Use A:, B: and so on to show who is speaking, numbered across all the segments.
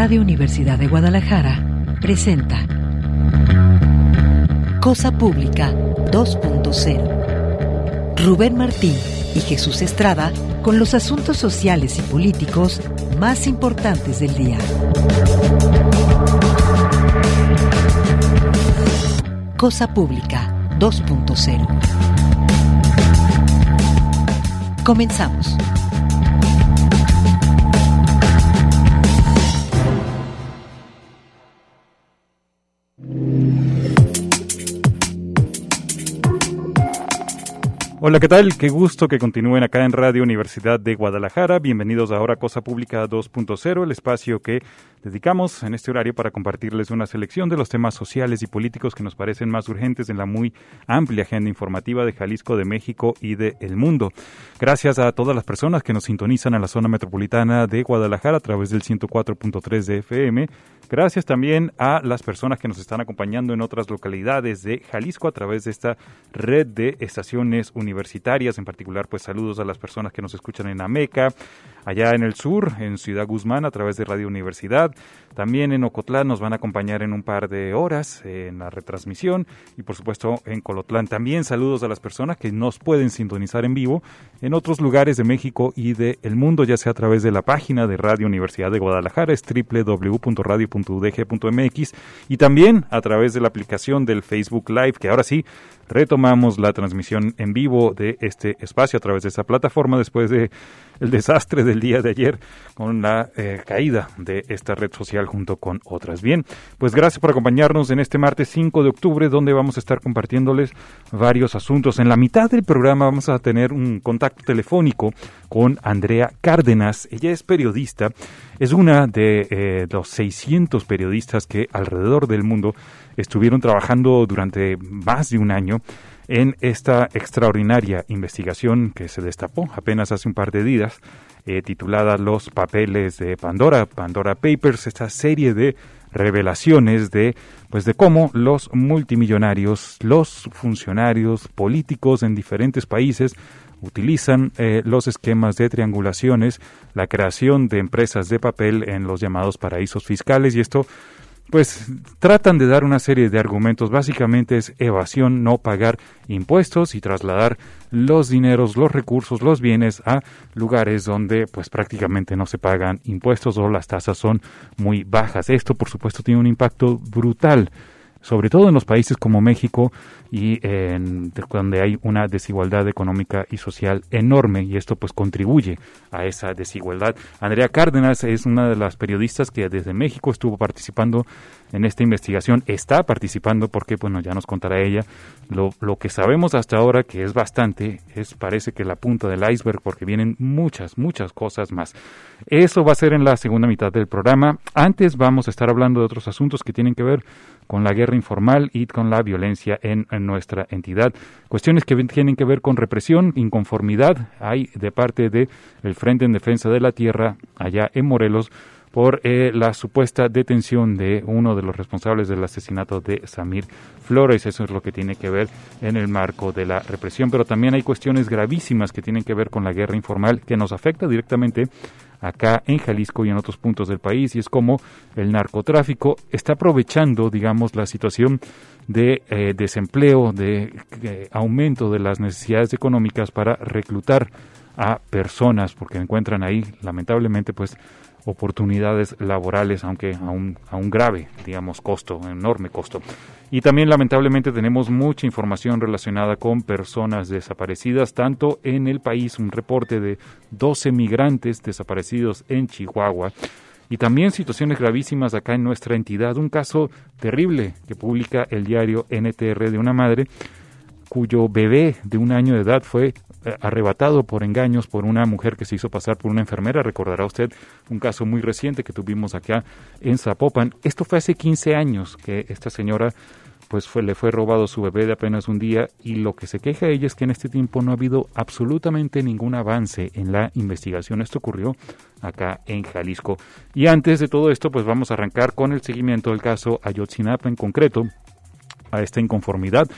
A: Radio Universidad de Guadalajara presenta Cosa Pública 2.0. Rubén Martín y Jesús Estrada con los asuntos sociales y políticos más importantes del día. Cosa Pública 2.0. Comenzamos.
B: Hola, ¿qué tal? Qué gusto que continúen acá en Radio Universidad de Guadalajara. Bienvenidos ahora a Cosa Pública 2.0, el espacio que dedicamos en este horario para compartirles una selección de los temas sociales y políticos que nos parecen más urgentes en la muy amplia agenda informativa de Jalisco, de México y de el mundo. Gracias a todas las personas que nos sintonizan a la zona metropolitana de Guadalajara a través del 104.3 de FM. Gracias también a las personas que nos están acompañando en otras localidades de Jalisco a través de esta red de estaciones universitarias. En particular, pues saludos a las personas que nos escuchan en Ameca, allá en el sur, en Ciudad Guzmán, a través de Radio Universidad. También en Ocotlán nos van a acompañar en un par de horas en la retransmisión. Y por supuesto en Colotlán también saludos a las personas que nos pueden sintonizar en vivo en otros lugares de México y del mundo, ya sea a través de la página de Radio Universidad de Guadalajara, es www.radio.udg.mx, y también a través de la aplicación del Facebook Live, que ahora sí retomamos la transmisión en vivo de este espacio a través de esta plataforma después de el desastre del día de ayer con la caída de esta red social junto con otras. Bien, pues gracias por acompañarnos en este martes 5 de octubre, donde vamos a estar compartiéndoles varios asuntos. En la mitad del programa vamos a tener un contacto telefónico con Andrea Cárdenas. Ella es periodista, es una de los 600 periodistas que alrededor del mundo estuvieron trabajando durante más de un año en esta extraordinaria investigación que se destapó apenas hace un par de días, titulada Los Papeles de Pandora, Pandora Papers, esta serie de revelaciones de cómo los multimillonarios, los funcionarios políticos en diferentes países utilizan los esquemas de triangulaciones, la creación de empresas de papel en los llamados paraísos fiscales, y esto pues tratan de dar una serie de argumentos. Básicamente es evasión, no pagar impuestos y trasladar los dineros, los recursos, los bienes a lugares donde pues prácticamente no se pagan impuestos o las tasas son muy bajas. Esto por supuesto tiene un impacto brutal, sobre todo en los países como México y donde hay una desigualdad económica y social enorme, y esto pues contribuye a esa desigualdad. Andrea Cárdenas es una de las periodistas que desde México estuvo participando en esta investigación, está participando porque, bueno, ya nos contará ella. Lo que sabemos hasta ahora, que es bastante, parece que la punta del iceberg, porque vienen muchas cosas más. Eso va a ser en la segunda mitad del programa. Antes vamos a estar hablando de otros asuntos que tienen que ver con la guerra informal y con la violencia en nuestra entidad. Cuestiones que tienen que ver con represión, inconformidad hay de parte de el Frente en Defensa de la Tierra allá en Morelos por la supuesta detención de uno de los responsables del asesinato de Samir Flores. Eso es lo que tiene que ver en el marco de la represión, pero también hay cuestiones gravísimas que tienen que ver con la guerra informal que nos afecta directamente acá en Jalisco y en otros puntos del país, y es como el narcotráfico está aprovechando, digamos, la situación de desempleo, de aumento de las necesidades económicas para reclutar a personas, porque encuentran ahí, lamentablemente, pues oportunidades laborales, aunque a un grave, digamos, costo, enorme costo. Y también lamentablemente tenemos mucha información relacionada con personas desaparecidas, tanto en el país, un reporte de 12 migrantes desaparecidos en Chihuahua, y también situaciones gravísimas acá en nuestra entidad, un caso terrible que publica el diario NTR de una madre cuyo bebé de 1 año de edad fue arrebatado por engaños por una mujer que se hizo pasar por una enfermera. Recordará usted un caso muy reciente que tuvimos acá en Zapopan. Esto fue hace 15 años que esta señora le fue robado su bebé de apenas un día, y lo que se queja ella es que en este tiempo no ha habido absolutamente ningún avance en la investigación. Esto ocurrió acá en Jalisco. Y antes de todo esto, pues vamos a arrancar con el seguimiento del caso Ayotzinapa, en concreto a esta inconformidad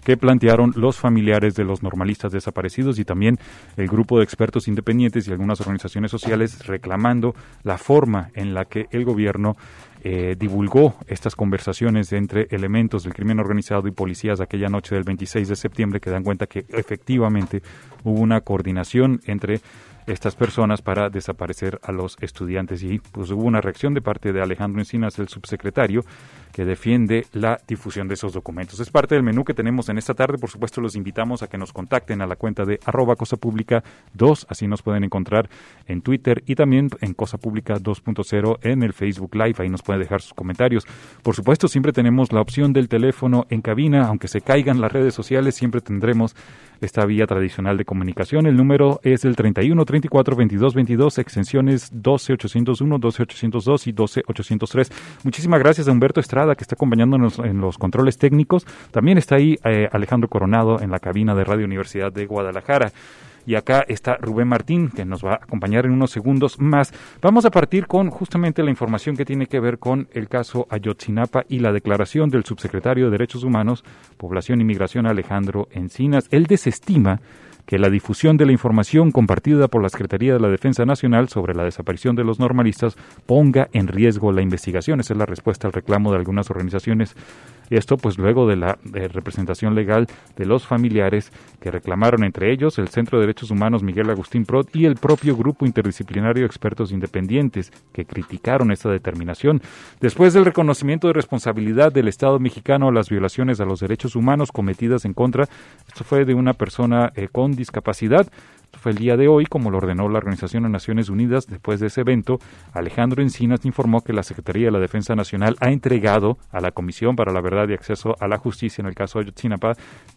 B: que plantearon los familiares de los normalistas desaparecidos y también el grupo de expertos independientes y algunas organizaciones sociales reclamando la forma en la que el gobierno divulgó estas conversaciones entre elementos del crimen organizado y policías aquella noche del 26 de septiembre, que dan cuenta que efectivamente hubo una coordinación entre estas personas para desaparecer a los estudiantes, y pues hubo una reacción de parte de Alejandro Encinas, el subsecretario, que defiende la difusión de esos documentos. Es parte del menú que tenemos en esta tarde. Por supuesto, los invitamos a que nos contacten a la cuenta de @cosapublica2, así nos pueden encontrar en Twitter y también en Cosa Pública 2.0 en el Facebook Live, ahí nos pueden dejar sus comentarios. Por supuesto, siempre tenemos la opción del teléfono en cabina, aunque se caigan las redes sociales, siempre tendremos esta vía tradicional de comunicación. El número es el 31 34 22 22, extensiones 12801, 12802 y 12803. Muchísimas gracias a Humberto Estrada, que está acompañándonos en los controles técnicos. También está ahí Alejandro Coronado en la cabina de Radio Universidad de Guadalajara. Y acá está Rubén Martín, que nos va a acompañar en unos segundos más. Vamos a partir con justamente la información que tiene que ver con el caso Ayotzinapa y la declaración del subsecretario de Derechos Humanos, Población y Migración, Alejandro Encinas. Él desestima que la difusión de la información compartida por la Secretaría de la Defensa Nacional sobre la desaparición de los normalistas ponga en riesgo la investigación. Esa es la respuesta al reclamo de algunas organizaciones. Esto pues luego de la representación legal de los familiares que reclamaron, entre ellos el Centro de Derechos Humanos Miguel Agustín Prot y el propio Grupo Interdisciplinario de Expertos Independientes, que criticaron esta determinación. Después del reconocimiento de responsabilidad del Estado mexicano a las violaciones a los derechos humanos cometidas en contra, esto fue de una persona con discapacidad. Fue el día de hoy, como lo ordenó la Organización de Naciones Unidas. Después de ese evento, Alejandro Encinas informó que la Secretaría de la Defensa Nacional ha entregado a la Comisión para la Verdad y Acceso a la Justicia, en el caso de Ayotzinapa,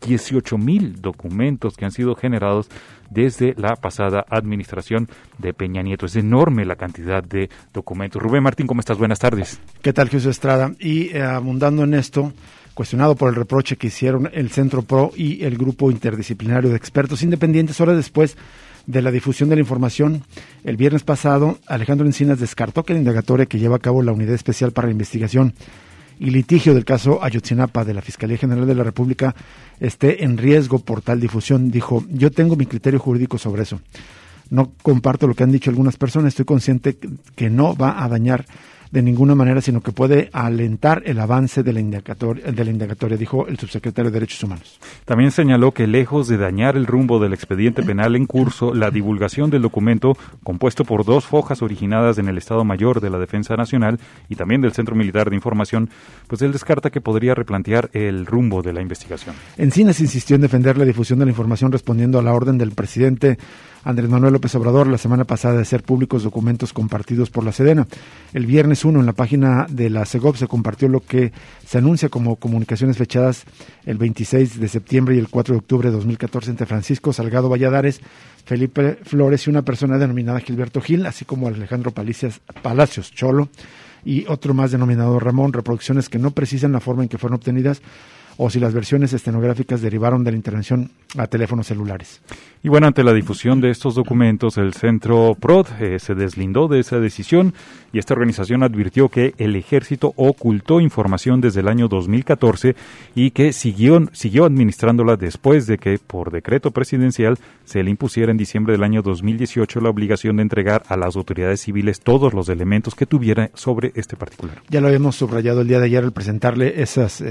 B: 18,000 documentos que han sido generados desde la pasada administración de Peña Nieto. Es enorme la cantidad de documentos. Rubén Martín, ¿cómo estás? Buenas tardes.
C: ¿Qué tal, Jesús Estrada? Y abundando en esto, cuestionado por el reproche que hicieron el Centro PRO y el Grupo Interdisciplinario de Expertos Independientes, horas después de la difusión de la información, el viernes pasado, Alejandro Encinas descartó que la indagatoria que lleva a cabo la Unidad Especial para la Investigación y Litigio del caso Ayotzinapa de la Fiscalía General de la República esté en riesgo por tal difusión. Dijo: yo tengo mi criterio jurídico sobre eso. No comparto lo que han dicho algunas personas, estoy consciente que no va a dañar de ninguna manera, sino que puede alentar el avance de la indagatoria, dijo el subsecretario de Derechos Humanos.
B: También señaló que lejos de dañar el rumbo del expediente penal en curso, la divulgación del documento, compuesto por 2 fojas originadas en el Estado Mayor de la Defensa Nacional y también del Centro Militar de Información, pues él descarta que podría replantear el rumbo de la investigación.
C: Encinas insistió en defender la difusión de la información, respondiendo a la orden del presidente Andrés Manuel López Obrador la semana pasada de hacer públicos documentos compartidos por la Sedena. El viernes 1, en la página de la Segov, se compartió lo que se anuncia como comunicaciones fechadas el 26 de septiembre y el 4 de octubre de 2014 entre Francisco Salgado Valladares, Felipe Flores y una persona denominada Gilberto Gil, así como Alejandro Palacios Cholo y otro más denominado Ramón. Reproducciones que no precisan la forma en que fueron obtenidas o si las versiones estenográficas derivaron de la intervención a teléfonos celulares.
B: Y bueno, ante la difusión de estos documentos, el Centro PROD se deslindó de esa decisión y esta organización advirtió que el Ejército ocultó información desde el año 2014 y que siguió administrándola después de que, por decreto presidencial, se le impusiera en diciembre del año 2018 la obligación de entregar a las autoridades civiles todos los elementos que tuviera sobre este particular.
C: Ya lo habíamos subrayado el día de ayer al presentarle esas,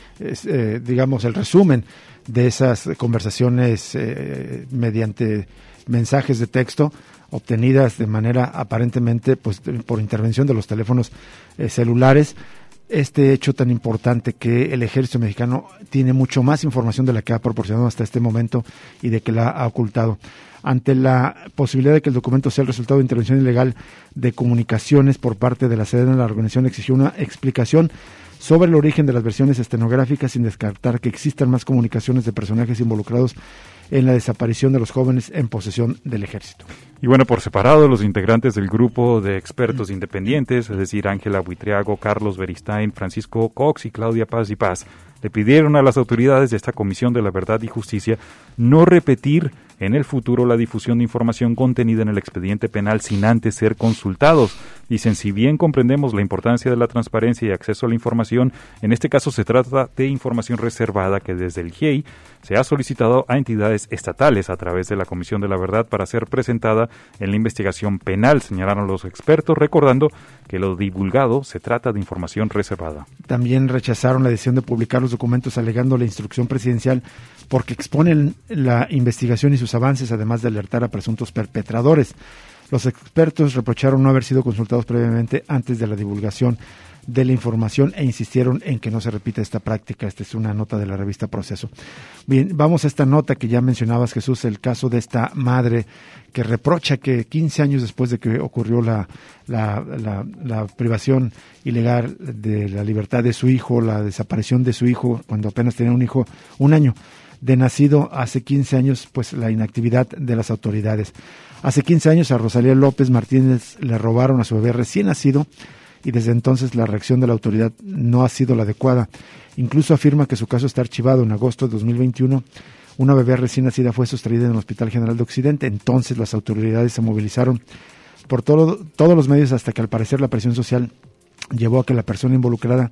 C: digamos, el resumen de esas conversaciones mediante mensajes de texto obtenidas de manera aparentemente pues por intervención de los teléfonos celulares. Este hecho tan importante, que el Ejército Mexicano tiene mucho más información de la que ha proporcionado hasta este momento y de que la ha ocultado. Ante la posibilidad de que el documento sea el resultado de intervención ilegal de comunicaciones por parte de la Sedena, la organización exigió una explicación sobre el origen de las versiones estenográficas, sin descartar que existan más comunicaciones de personajes involucrados en la desaparición de los jóvenes en posesión del Ejército.
B: Y bueno, por separado, los integrantes del grupo de expertos independientes, es decir, Ángela Buitriago, Carlos Beristain, Francisco Cox y Claudia Paz y Paz, le pidieron a las autoridades de esta Comisión de la Verdad y Justicia no repetir en el futuro la difusión de información contenida en el expediente penal sin antes ser consultados. Dicen, si bien comprendemos la importancia de la transparencia y acceso a la información, en este caso se trata de información reservada que desde el GIEI se ha solicitado a entidades estatales a través de la Comisión de la Verdad para ser presentada en la investigación penal, señalaron los expertos, recordando que lo divulgado se trata de información reservada.
C: También rechazaron la decisión de publicar los documentos alegando la instrucción presidencial porque exponen la investigación y sus avances, además de alertar a presuntos perpetradores. Los expertos reprocharon no haber sido consultados previamente antes de la divulgación de la información e insistieron en que no se repita esta práctica. Esta es una nota de la revista Proceso. Bien, vamos a esta nota que ya mencionabas, Jesús, el caso de esta madre que reprocha que 15 años después de que ocurrió la privación ilegal de la libertad de su hijo, la desaparición de su hijo cuando apenas tenía un año de nacido, hace 15 años, pues la inactividad de las autoridades. Hace 15 años a Rosalía López Martínez le robaron a su bebé recién nacido y desde entonces la reacción de la autoridad no ha sido la adecuada. Incluso afirma que su caso está archivado. En agosto de 2021, una bebé recién nacida fue sustraída en el Hospital General de Occidente. Entonces las autoridades se movilizaron por todos los medios hasta que al parecer la presión social llevó a que la persona involucrada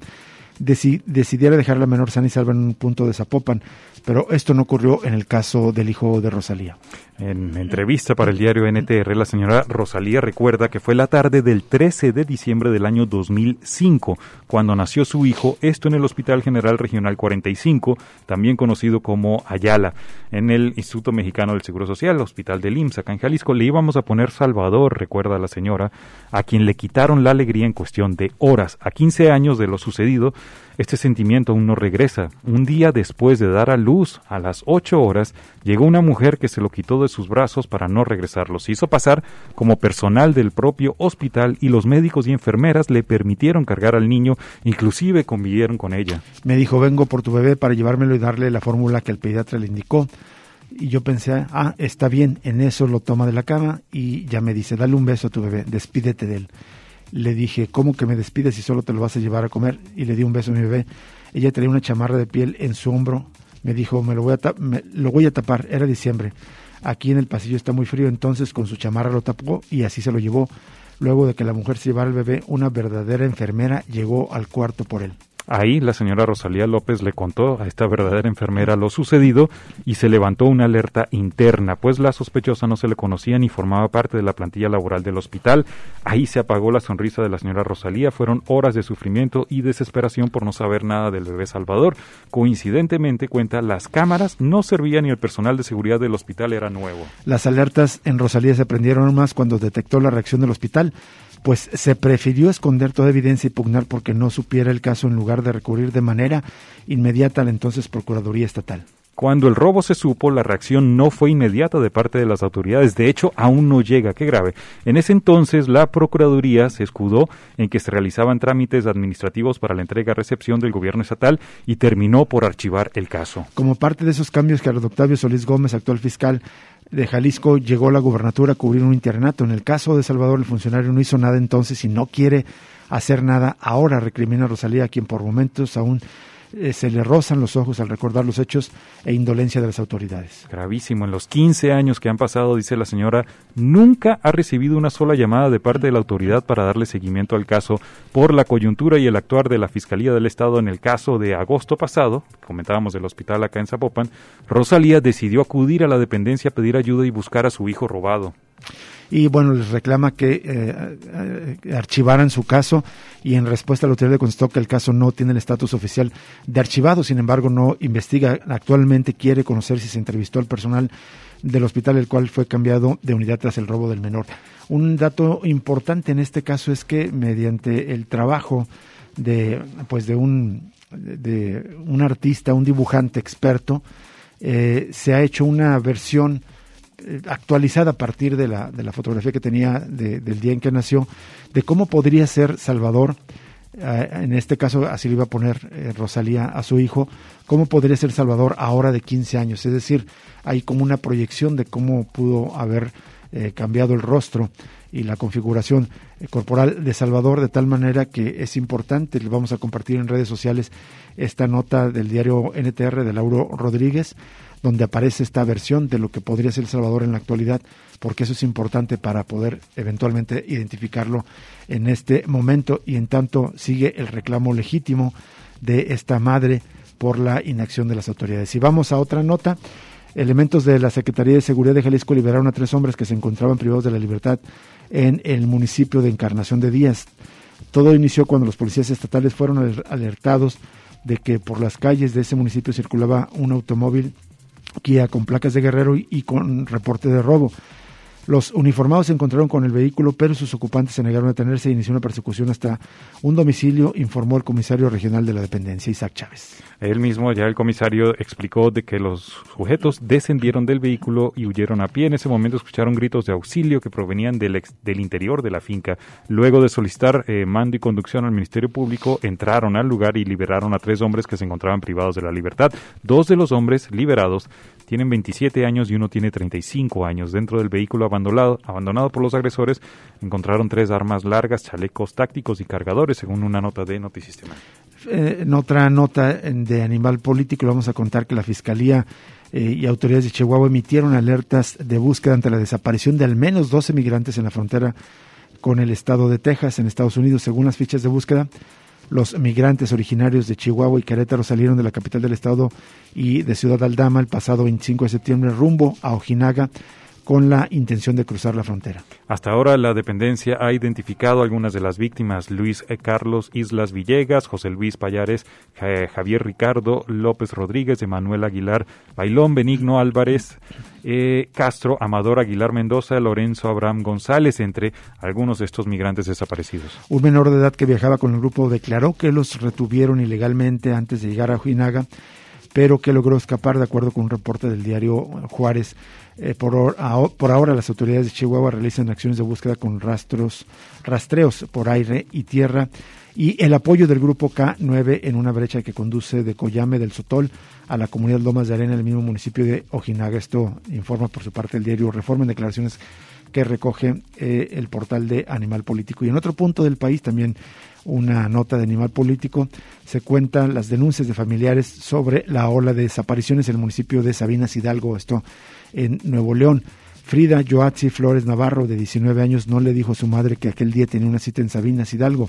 C: decidiera dejar a la menor sana y salva en un punto de Zapopan, pero esto no ocurrió en el caso del hijo de Rosalía.
B: En entrevista para el diario NTR, la señora Rosalía recuerda que fue la tarde del 13 de diciembre del año 2005, cuando nació su hijo, esto en el Hospital General Regional 45, también conocido como Ayala, en el Instituto Mexicano del Seguro Social, Hospital del IMSS, acá en Jalisco. Le íbamos a poner Salvador, recuerda la señora, a quien le quitaron la alegría en cuestión de horas. A 15 años de lo sucedido, este sentimiento aún no regresa. Un día después de dar a luz, a las 8 horas, llegó una mujer que se lo quitó de sus brazos para no regresarlo. Se hizo pasar como personal del propio hospital y los médicos y enfermeras le permitieron cargar al niño, inclusive convivieron con ella.
C: Me dijo, vengo por tu bebé para llevármelo y darle la fórmula que el pediatra le indicó. Y yo pensé, está bien, en eso lo toma de la cama y ya me dice, dale un beso a tu bebé, despídete de él. Le dije, ¿cómo que me despides si solo te lo vas a llevar a comer? Y le di un beso a mi bebé. Ella traía una chamarra de piel en su hombro. Me dijo, lo voy a tapar. Era diciembre. Aquí en el pasillo está muy frío. Entonces con su chamarra lo tapó y así se lo llevó. Luego de que la mujer se llevara al bebé, una verdadera enfermera llegó al cuarto por él.
B: Ahí la señora Rosalía López le contó a esta verdadera enfermera lo sucedido y se levantó una alerta interna, pues la sospechosa no se le conocía ni formaba parte de la plantilla laboral del hospital. Ahí se apagó la sonrisa de la señora Rosalía. Fueron horas de sufrimiento y desesperación por no saber nada del bebé Salvador. Coincidentemente, cuenta, las cámaras no servían y el personal de seguridad del hospital era nuevo.
C: Las alertas en Rosalía se prendieron más cuando detectó la reacción del hospital, pues se prefirió esconder toda evidencia y pugnar porque no supiera el caso en lugar de recurrir de manera inmediata a la entonces Procuraduría Estatal.
B: Cuando el robo se supo, la reacción no fue inmediata de parte de las autoridades. De hecho, aún no llega. ¡Qué grave! En ese entonces, la Procuraduría se escudó en que se realizaban trámites administrativos para la entrega-recepción del gobierno estatal y terminó por archivar el caso.
C: Como parte de esos cambios, Carlos Octavio Solís Gómez, actual fiscal de Jalisco, llegó a la gubernatura a cubrir un internato. En el caso de Salvador, el funcionario no hizo nada entonces y no quiere hacer nada. Ahora recrimina a Rosalía, a quien por momentos aún se le rozan los ojos al recordar los hechos e indolencia de las autoridades.
B: Gravísimo. En los 15 años que han pasado, dice la señora, nunca ha recibido una sola llamada de parte de la autoridad para darle seguimiento al caso. Por la coyuntura y el actuar de la Fiscalía del Estado en el caso de agosto pasado, comentábamos del hospital acá en Zapopan, Rosalía decidió acudir a la dependencia a pedir ayuda y buscar a su hijo robado.
C: Y bueno, les reclama que archivaran su caso y en respuesta la autoridad le contestó que el caso no tiene el estatus oficial de archivado, sin embargo no investiga. Actualmente quiere conocer si se entrevistó al personal del hospital, el cual fue cambiado de unidad tras el robo del menor. Un dato importante en este caso es que mediante el trabajo de un artista, un dibujante experto, se ha hecho una versión actualizada a partir de la fotografía que tenía del día en que nació, de cómo podría ser Salvador, en este caso así le iba a poner Rosalía a su hijo, cómo podría ser Salvador ahora de 15 años, es decir, hay como una proyección de cómo pudo haber cambiado el rostro y la configuración corporal de Salvador, de tal manera que es importante. Le vamos a compartir en redes sociales esta nota del diario NTR de Lauro Rodríguez, donde aparece esta versión de lo que podría ser El Salvador en la actualidad, porque eso es importante para poder eventualmente identificarlo en este momento, y en tanto sigue el reclamo legítimo de esta madre por la inacción de las autoridades. Y vamos a otra nota. Elementos de la Secretaría de Seguridad de Jalisco liberaron a 3 hombres que se encontraban privados de la libertad en el municipio de Encarnación de Díaz. Todo inició cuando los policías estatales fueron alertados de que por las calles de ese municipio circulaba un automóvil Kia con placas de Guerrero y con reporte de robo. Los uniformados se encontraron con el vehículo, pero sus ocupantes se negaron a detenerse e inició una persecución hasta un domicilio, informó el comisario regional de la dependencia, Isaac Chávez.
B: Él mismo, ya el comisario, explicó de que los sujetos descendieron del vehículo y huyeron a pie. En ese momento escucharon gritos de auxilio que provenían del interior de la finca. Luego de solicitar mando y conducción al Ministerio Público, entraron al lugar y liberaron a 3 hombres que se encontraban privados de la libertad. 2 de los hombres liberados tienen 27 años y uno tiene 35 años. Dentro del vehículo abandonado por los agresores, encontraron 3 armas largas, chalecos tácticos y cargadores, según una nota de Notisistema.
C: En otra nota de Animal Político, vamos a contar que la Fiscalía y autoridades de Chihuahua emitieron alertas de búsqueda ante la desaparición de al menos 12 migrantes en la frontera con el estado de Texas, en Estados Unidos. Según las fichas de búsqueda, los migrantes originarios de Chihuahua y Querétaro salieron de la capital del estado y de Ciudad Aldama el pasado 25 de septiembre rumbo a Ojinaga con la intención de cruzar la frontera.
B: Hasta ahora la dependencia ha identificado algunas de las víctimas: Luis Carlos Islas Villegas, José Luis Payares, Javier Ricardo López Rodríguez, Emanuel Aguilar Bailón, Benigno Álvarez Castro, Amador Aguilar Mendoza, Lorenzo Abraham González, entre algunos de estos migrantes desaparecidos.
C: Un menor de edad que viajaba con el grupo declaró que los retuvieron ilegalmente antes de llegar a Ojinaga, pero que logró escapar, de acuerdo con un reporte del diario Juárez. Por ahora las autoridades de Chihuahua realizan acciones de búsqueda con rastreos por aire y tierra, y el apoyo del grupo K9 en una brecha que conduce de Coyame del Sotol a la comunidad Lomas de Arena, en el mismo municipio de Ojinaga. Esto informa por su parte el diario Reforma en declaraciones que recoge el portal de Animal Político. Y en otro punto del país, también una nota de Animal Político, se cuentan las denuncias de familiares sobre la ola de desapariciones en el municipio de Sabinas Hidalgo, esto en Nuevo León. Frida Yoatzi Flores Navarro, de 19 años, no le dijo a su madre que aquel día tenía una cita en Sabinas Hidalgo.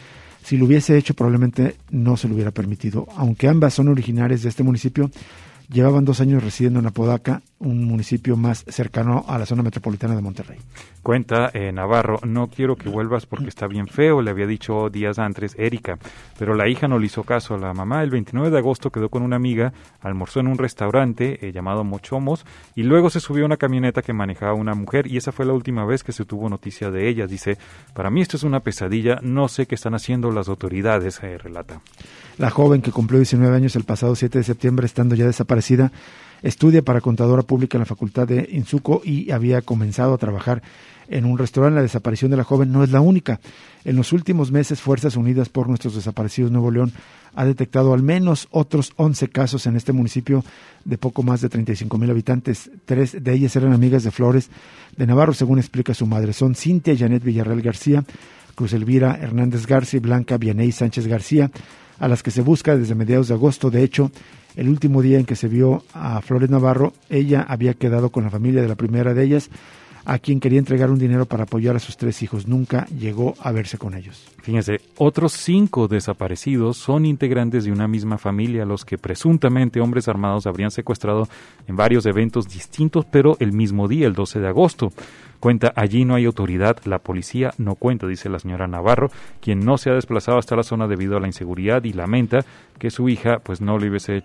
C: Si lo hubiese hecho, probablemente no se lo hubiera permitido. Aunque ambas son originarias de este municipio, llevaban 2 años residiendo en Apodaca, un municipio más cercano a la zona metropolitana de Monterrey.
B: Cuenta Navarro: no quiero que vuelvas porque está bien feo, le había dicho días antes Erika, pero la hija no le hizo caso a la mamá. El 29 de agosto quedó con una amiga, almorzó en un restaurante llamado Mochomos, y luego se subió a una camioneta que manejaba una mujer, y esa fue la última vez que se tuvo noticia de ella. Dice: para mí esto es una pesadilla, no sé qué están haciendo las autoridades, relata. La
C: joven, que cumplió 19 años el pasado 7 de septiembre, estando ya desaparecida, estudia para contadora pública en la Facultad de Insuco y había comenzado a trabajar en un restaurante. La desaparición de la joven no es la única. En los últimos meses, Fuerzas Unidas por Nuestros Desaparecidos Nuevo León ha detectado al menos otros 11 casos en este municipio de poco más de 35,000 habitantes. 3 de ellas eran amigas de Flores de Navarro, según explica su madre. Son Cintia Janet Villarreal García, Cruz Elvira Hernández García y Blanca Vianey Sánchez García, a las que se busca desde mediados de agosto. De hecho, el último día en que se vio a Flores Navarro, ella había quedado con la familia de la primera de ellas, a quien quería entregar un dinero para apoyar a sus 3 hijos. Nunca llegó a verse con ellos.
B: Fíjense, otros 5 desaparecidos son integrantes de una misma familia, los que presuntamente hombres armados habrían secuestrado en varios eventos distintos, pero el mismo día, el 12 de agosto. Cuenta: allí no hay autoridad, la policía no cuenta, dice la señora Navarro, quien no se ha desplazado hasta la zona debido a la inseguridad, y lamenta que su hija pues no le hubiese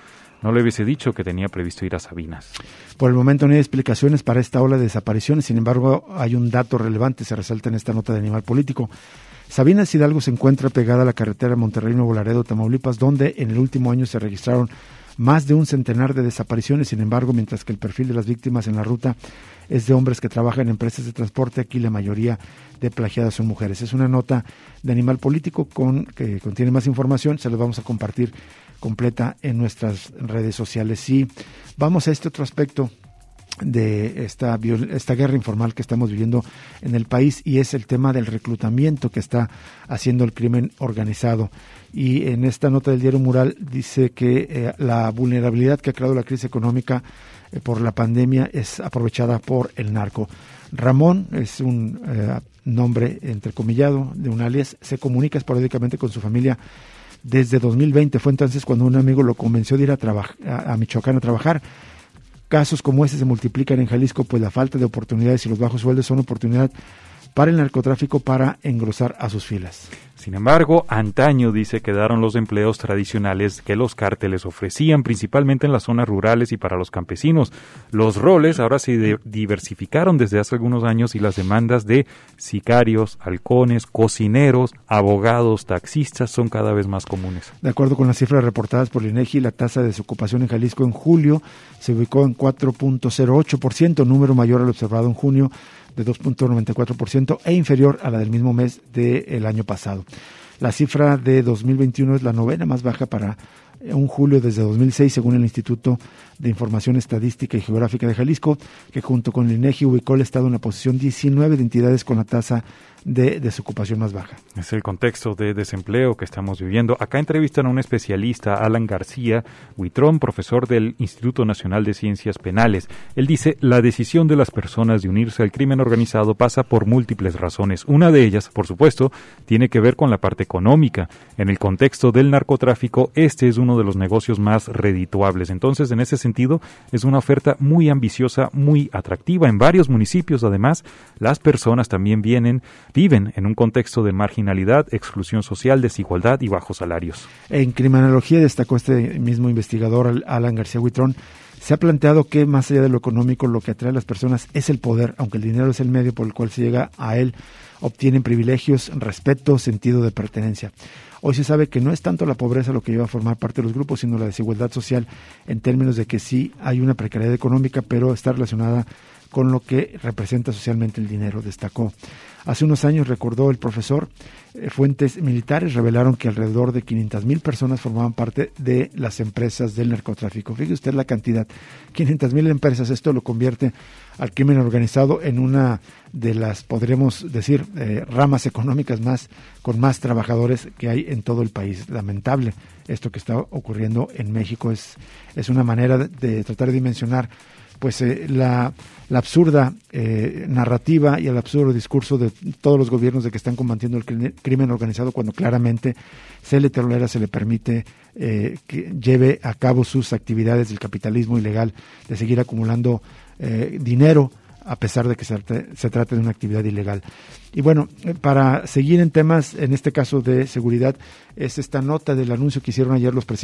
B: dicho que tenía previsto ir a Sabinas.
C: Por el momento no hay explicaciones para esta ola de desapariciones. Sin embargo, hay un dato relevante, se resalta en esta nota de Animal Político. Sabinas Hidalgo se encuentra pegada a la carretera Monterrey-Nuevo Laredo, Tamaulipas, donde en el último año se registraron más de un centenar de desapariciones. Sin embargo, mientras que el perfil de las víctimas en la ruta es de hombres que trabajan en empresas de transporte, aquí la mayoría de plagiadas son mujeres. Es una nota de Animal Político que contiene más información, se los vamos a compartir completa en nuestras redes sociales. Y vamos a este otro aspecto. esta guerra informal que estamos viviendo en el país, y es el tema del reclutamiento que está haciendo el crimen organizado. Y en esta nota del diario Mural dice que la vulnerabilidad que ha creado la crisis económica por la pandemia es aprovechada por el narco. Ramón es un nombre entrecomillado de un alias, se comunica esporádicamente con su familia desde 2020. Fue entonces cuando un amigo lo convenció de ir a Michoacán a trabajar. Casos como este se multiplican en Jalisco, pues la falta de oportunidades y los bajos sueldos son oportunidad para el narcotráfico para engrosar a sus filas.
B: Sin embargo, antaño, dice, quedaron los empleos tradicionales que los cárteles ofrecían, principalmente en las zonas rurales y para los campesinos. Los roles ahora se diversificaron desde hace algunos años y las demandas de sicarios, halcones, cocineros, abogados, taxistas son cada vez más comunes.
C: De acuerdo con las cifras reportadas por el INEGI, la tasa de desocupación en Jalisco en julio se ubicó en 4.08%, número mayor al observado en junio de 2.94% e inferior a la del mismo mes del año pasado. La cifra de 2021 es la novena más baja para un julio desde 2006, según el Instituto de Información Estadística y Geográfica de Jalisco, que junto con el INEGI ubicó el estado en la posición 19 de entidades con la tasa de desocupación más baja.
B: Es el contexto de desempleo que estamos viviendo. Acá entrevistan a un especialista, Alan García Huitrón, profesor del Instituto Nacional de Ciencias Penales. Él dice, la decisión de las personas de unirse al crimen organizado pasa por múltiples razones. Una de ellas, por supuesto, tiene que ver con la parte económica. En el contexto del narcotráfico, este es uno de los negocios más redituables. Entonces, en ese sentido, es una oferta muy ambiciosa, muy atractiva. En varios municipios, además, las personas también viven en un contexto de marginalidad, exclusión social, desigualdad y bajos salarios.
C: En criminología, destacó este mismo investigador, Alan García Huitrón, se ha planteado que más allá de lo económico, lo que atrae a las personas es el poder, aunque el dinero es el medio por el cual se llega a él, obtienen privilegios, respeto, sentido de pertenencia. Hoy se sabe que no es tanto la pobreza lo que lleva a formar parte de los grupos, sino la desigualdad social, en términos de que sí hay una precariedad económica, pero está relacionada con lo que representa socialmente el dinero, destacó. Hace unos años, recordó el profesor, fuentes militares revelaron que alrededor de 500,000 personas formaban parte de las empresas del narcotráfico. Fíjese usted la cantidad, 500,000 empresas. Esto lo convierte al crimen organizado en una de las, podremos decir, ramas económicas con más trabajadores que hay en todo el país. Lamentable esto que está ocurriendo en México. Es una manera de tratar de dimensionar pues la absurda narrativa y el absurdo discurso de todos los gobiernos de que están combatiendo el crimen organizado, cuando claramente se le tolera, se le permite que lleve a cabo sus actividades del capitalismo ilegal, de seguir acumulando dinero a pesar de que se trate de una actividad ilegal. Y bueno, para seguir en temas, en este caso de seguridad, es esta nota del anuncio que hicieron ayer los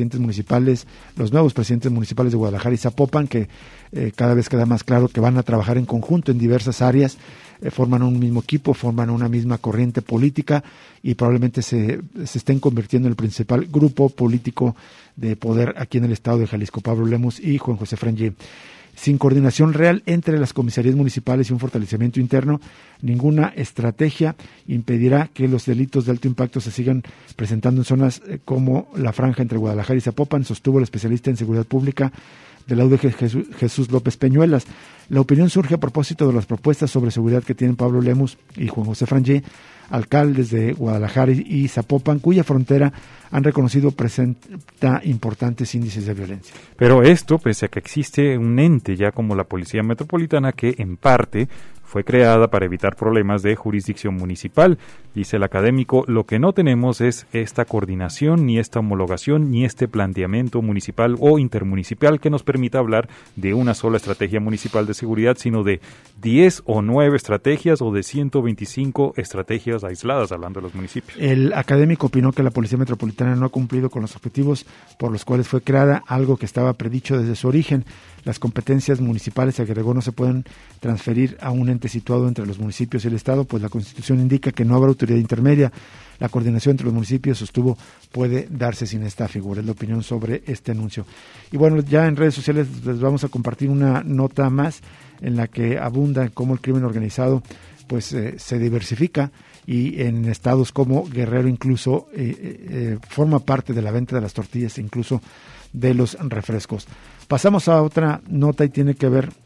C: nuevos presidentes municipales de Guadalajara y Zapopan, que cada vez queda más claro que van a trabajar en conjunto en diversas áreas, forman un mismo equipo, forman una misma corriente política y probablemente se estén convirtiendo en el principal grupo político de poder aquí en el estado de Jalisco. Pablo Lemus y Juan José Frangé. Sin coordinación real entre las comisarías municipales y un fortalecimiento interno, ninguna estrategia impedirá que los delitos de alto impacto se sigan presentando en zonas como la franja entre Guadalajara y Zapopan, sostuvo el especialista en seguridad pública de la UDG Jesús López Peñuelas. La opinión surge a propósito de las propuestas sobre seguridad que tienen Pablo Lemus y Juan José Frangé, alcaldes de Guadalajara y Zapopan, cuya frontera han reconocido presenta importantes índices de violencia.
B: Pero esto, pese a que existe un ente ya como la Policía Metropolitana que en parte fue creada para evitar problemas de jurisdicción municipal. Dice el académico, lo que no tenemos es esta coordinación, ni esta homologación, ni este planteamiento municipal o intermunicipal que nos permita hablar de una sola estrategia municipal de seguridad, sino de 10 o 9 estrategias o de 125 estrategias aisladas, hablando de los municipios.
C: El académico opinó que la Policía Metropolitana no ha cumplido con los objetivos por los cuales fue creada, algo que estaba predicho desde su origen. Las competencias municipales, agregó, no se pueden transferir a un ente situado entre los municipios y el Estado, pues la Constitución indica que no habrá autoridad intermedia. La coordinación entre los municipios, sostuvo, puede darse sin esta figura. Es la opinión sobre este anuncio. Y bueno, ya en redes sociales les vamos a compartir una nota más en la que abunda cómo el crimen organizado pues se diversifica y en estados como Guerrero incluso forma parte de la venta de las tortillas, incluso de los refrescos. Pasamos a otra nota y tiene que ver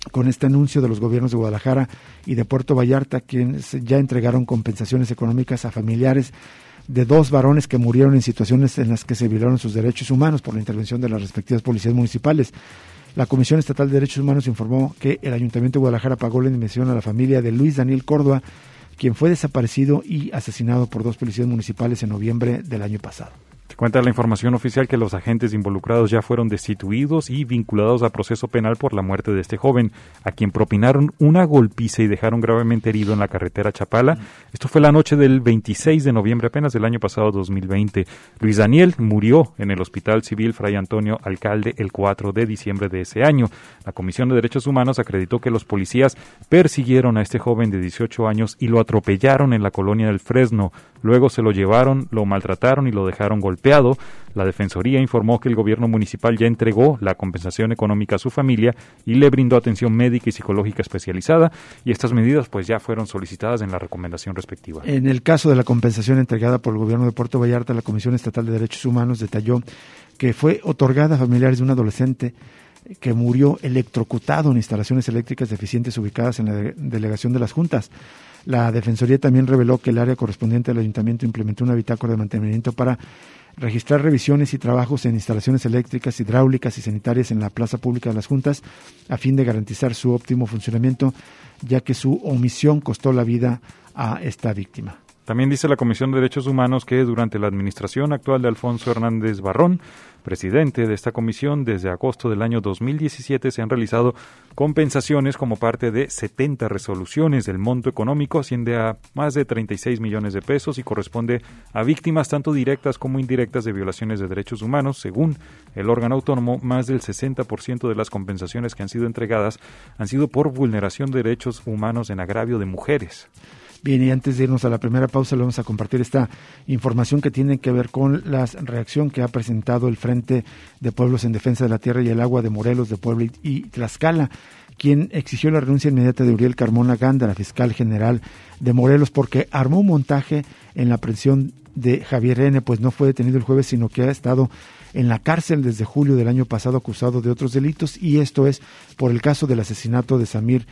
C: con este anuncio de los gobiernos de Guadalajara y de Puerto Vallarta, quienes ya entregaron compensaciones económicas a familiares de 2 varones que murieron en situaciones en las que se violaron sus derechos humanos por la intervención de las respectivas policías municipales. La Comisión Estatal de Derechos Humanos informó que el Ayuntamiento de Guadalajara pagó la indemnización a la familia de Luis Daniel Córdoba, quien fue desaparecido y asesinado por 2 policías municipales en noviembre del año pasado.
B: Se cuenta la información oficial que los agentes involucrados ya fueron destituidos y vinculados a proceso penal por la muerte de este joven, a quien propinaron una golpiza y dejaron gravemente herido en la carretera Chapala. Esto fue la noche del 26 de noviembre, apenas del año pasado, 2020. Luis Daniel murió en el Hospital Civil Fray Antonio Alcalde el 4 de diciembre de ese año. La Comisión de Derechos Humanos acreditó que los policías persiguieron a este joven de 18 años y lo atropellaron en la colonia del Fresno. Luego se lo llevaron, lo maltrataron y lo dejaron golpeado. La Defensoría informó que el gobierno municipal ya entregó la compensación económica a su familia y le brindó atención médica y psicológica especializada, y estas medidas pues ya fueron solicitadas en la recomendación respectiva.
C: En el caso de la compensación entregada por el gobierno de Puerto Vallarta, la Comisión Estatal de Derechos Humanos detalló que fue otorgada a familiares de un adolescente que murió electrocutado en instalaciones eléctricas deficientes ubicadas en la delegación de las Juntas. La Defensoría también reveló que el área correspondiente al Ayuntamiento implementó una bitácora de mantenimiento para registrar revisiones y trabajos en instalaciones eléctricas, hidráulicas y sanitarias en la plaza pública de las Juntas, a fin de garantizar su óptimo funcionamiento, ya que su omisión costó la vida a esta víctima.
B: También dice la Comisión de Derechos Humanos que durante la administración actual de Alfonso Hernández Barrón, presidente de esta comisión, desde agosto del año 2017 se han realizado compensaciones como parte de 70 resoluciones. El monto económico asciende a más de 36 millones de pesos y corresponde a víctimas tanto directas como indirectas de violaciones de derechos humanos. Según el órgano autónomo, más del 60% de las compensaciones que han sido entregadas han sido por vulneración de derechos humanos en agravio de mujeres.
C: Bien, y antes de irnos a la primera pausa, le vamos a compartir esta información que tiene que ver con la reacción que ha presentado el Frente de Pueblos en Defensa de la Tierra y el Agua de Morelos, de Puebla y Tlaxcala, quien exigió la renuncia inmediata de Uriel Carmona Gándara, fiscal general de Morelos, porque armó un montaje en la aprehensión de Javier N., pues no fue detenido el jueves, sino que ha estado en la cárcel desde julio del año pasado acusado de otros delitos, y esto es por el caso del asesinato de Samir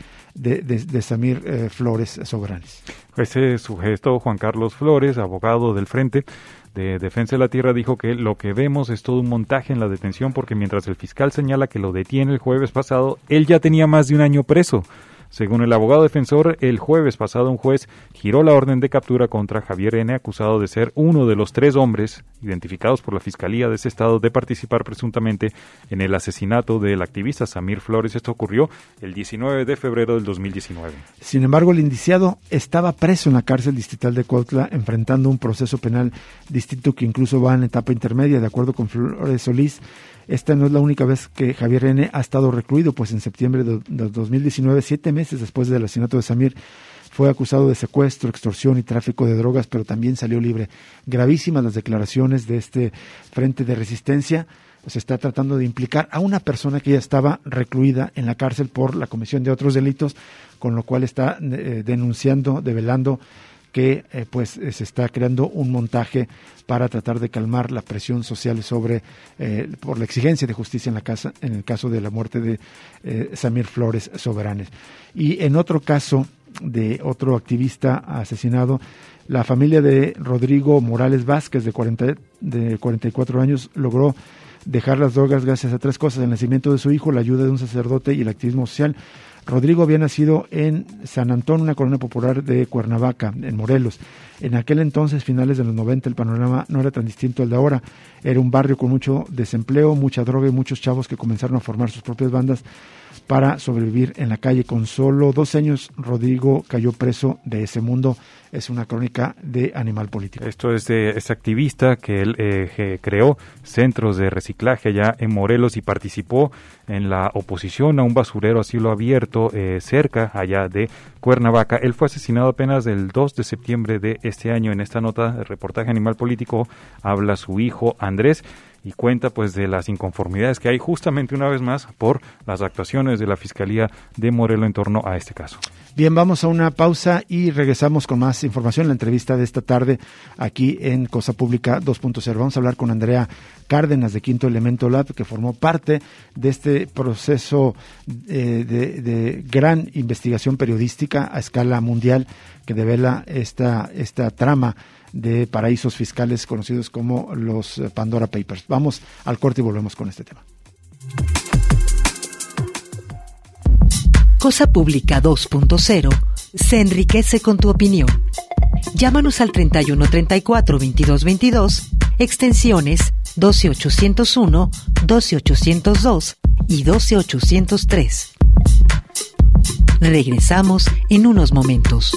C: Flores Soberanes.
B: Ese sujeto, Juan Carlos Flores, abogado del Frente de Defensa de la Tierra, dijo que lo que vemos es todo un montaje en la detención, porque mientras el fiscal señala que lo detiene el jueves pasado, él ya tenía más de un año preso. Según el abogado defensor, el jueves pasado un juez giró la orden de captura contra Javier N., acusado de ser uno de los 3 hombres identificados por la Fiscalía de ese estado de participar presuntamente en el asesinato del activista Samir Flores. Esto ocurrió el 19 de febrero del 2019.
C: Sin embargo, el indiciado estaba preso en la cárcel distrital de Cuautla, enfrentando un proceso penal distinto que incluso va en etapa intermedia. De acuerdo con Flores Solís, esta no es la única vez que Javier N. ha estado recluido, pues en septiembre de 2019, 7 meses después del asesinato de Samir, fue acusado de secuestro, extorsión y tráfico de drogas, pero también salió libre. Gravísimas las declaraciones de este Frente de Resistencia. Se está tratando de implicar a una persona que ya estaba recluida en la cárcel por la comisión de otros delitos, con lo cual está develando que se está creando un montaje para tratar de calmar la presión social por la exigencia de justicia en el caso de la muerte de Samir Flores Soberanes. Y en otro caso de otro activista asesinado, la familia de Rodrigo Morales Vázquez, de 44 años, logró dejar las drogas gracias a 3 cosas: el nacimiento de su hijo, la ayuda de un sacerdote y el activismo social. Rodrigo había nacido en San Antón, una colonia popular de Cuernavaca, en Morelos. En aquel entonces, finales de los 90, el panorama no era tan distinto al de ahora. Era un barrio con mucho desempleo, mucha droga y muchos chavos que comenzaron a formar sus propias bandas para sobrevivir en la calle. Con solo 2 años, Rodrigo cayó preso de ese mundo. Es una crónica de Animal Político.
B: Esto es de este activista que él creó centros de reciclaje allá en Morelos y participó en la oposición a un basurero a cielo abierto cerca allá de Cuernavaca. Él fue asesinado apenas el 2 de septiembre de este año. En esta nota de reportaje Animal Político habla su hijo Andrés y cuenta pues de las inconformidades que hay justamente una vez más por las actuaciones de la Fiscalía de Morelos en torno a este caso.
C: Bien, vamos a una pausa y regresamos con más información. La entrevista de esta tarde aquí en Cosa Pública 2.0. Vamos a hablar con Andrea Cárdenas de Quinto Elemento Lab, que formó parte de este proceso de gran investigación periodística a escala mundial que devela esta trama de paraísos fiscales conocidos como los Pandora Papers. Vamos al corte y volvemos con este tema.
A: Cosa Pública 2.0 se enriquece con tu opinión. Llámanos al 3134-2222, extensiones 12801, 12802 y 12803. Regresamos en unos momentos.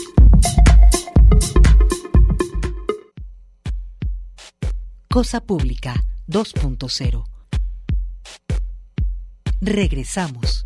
A: Cosa Pública 2.0. Regresamos.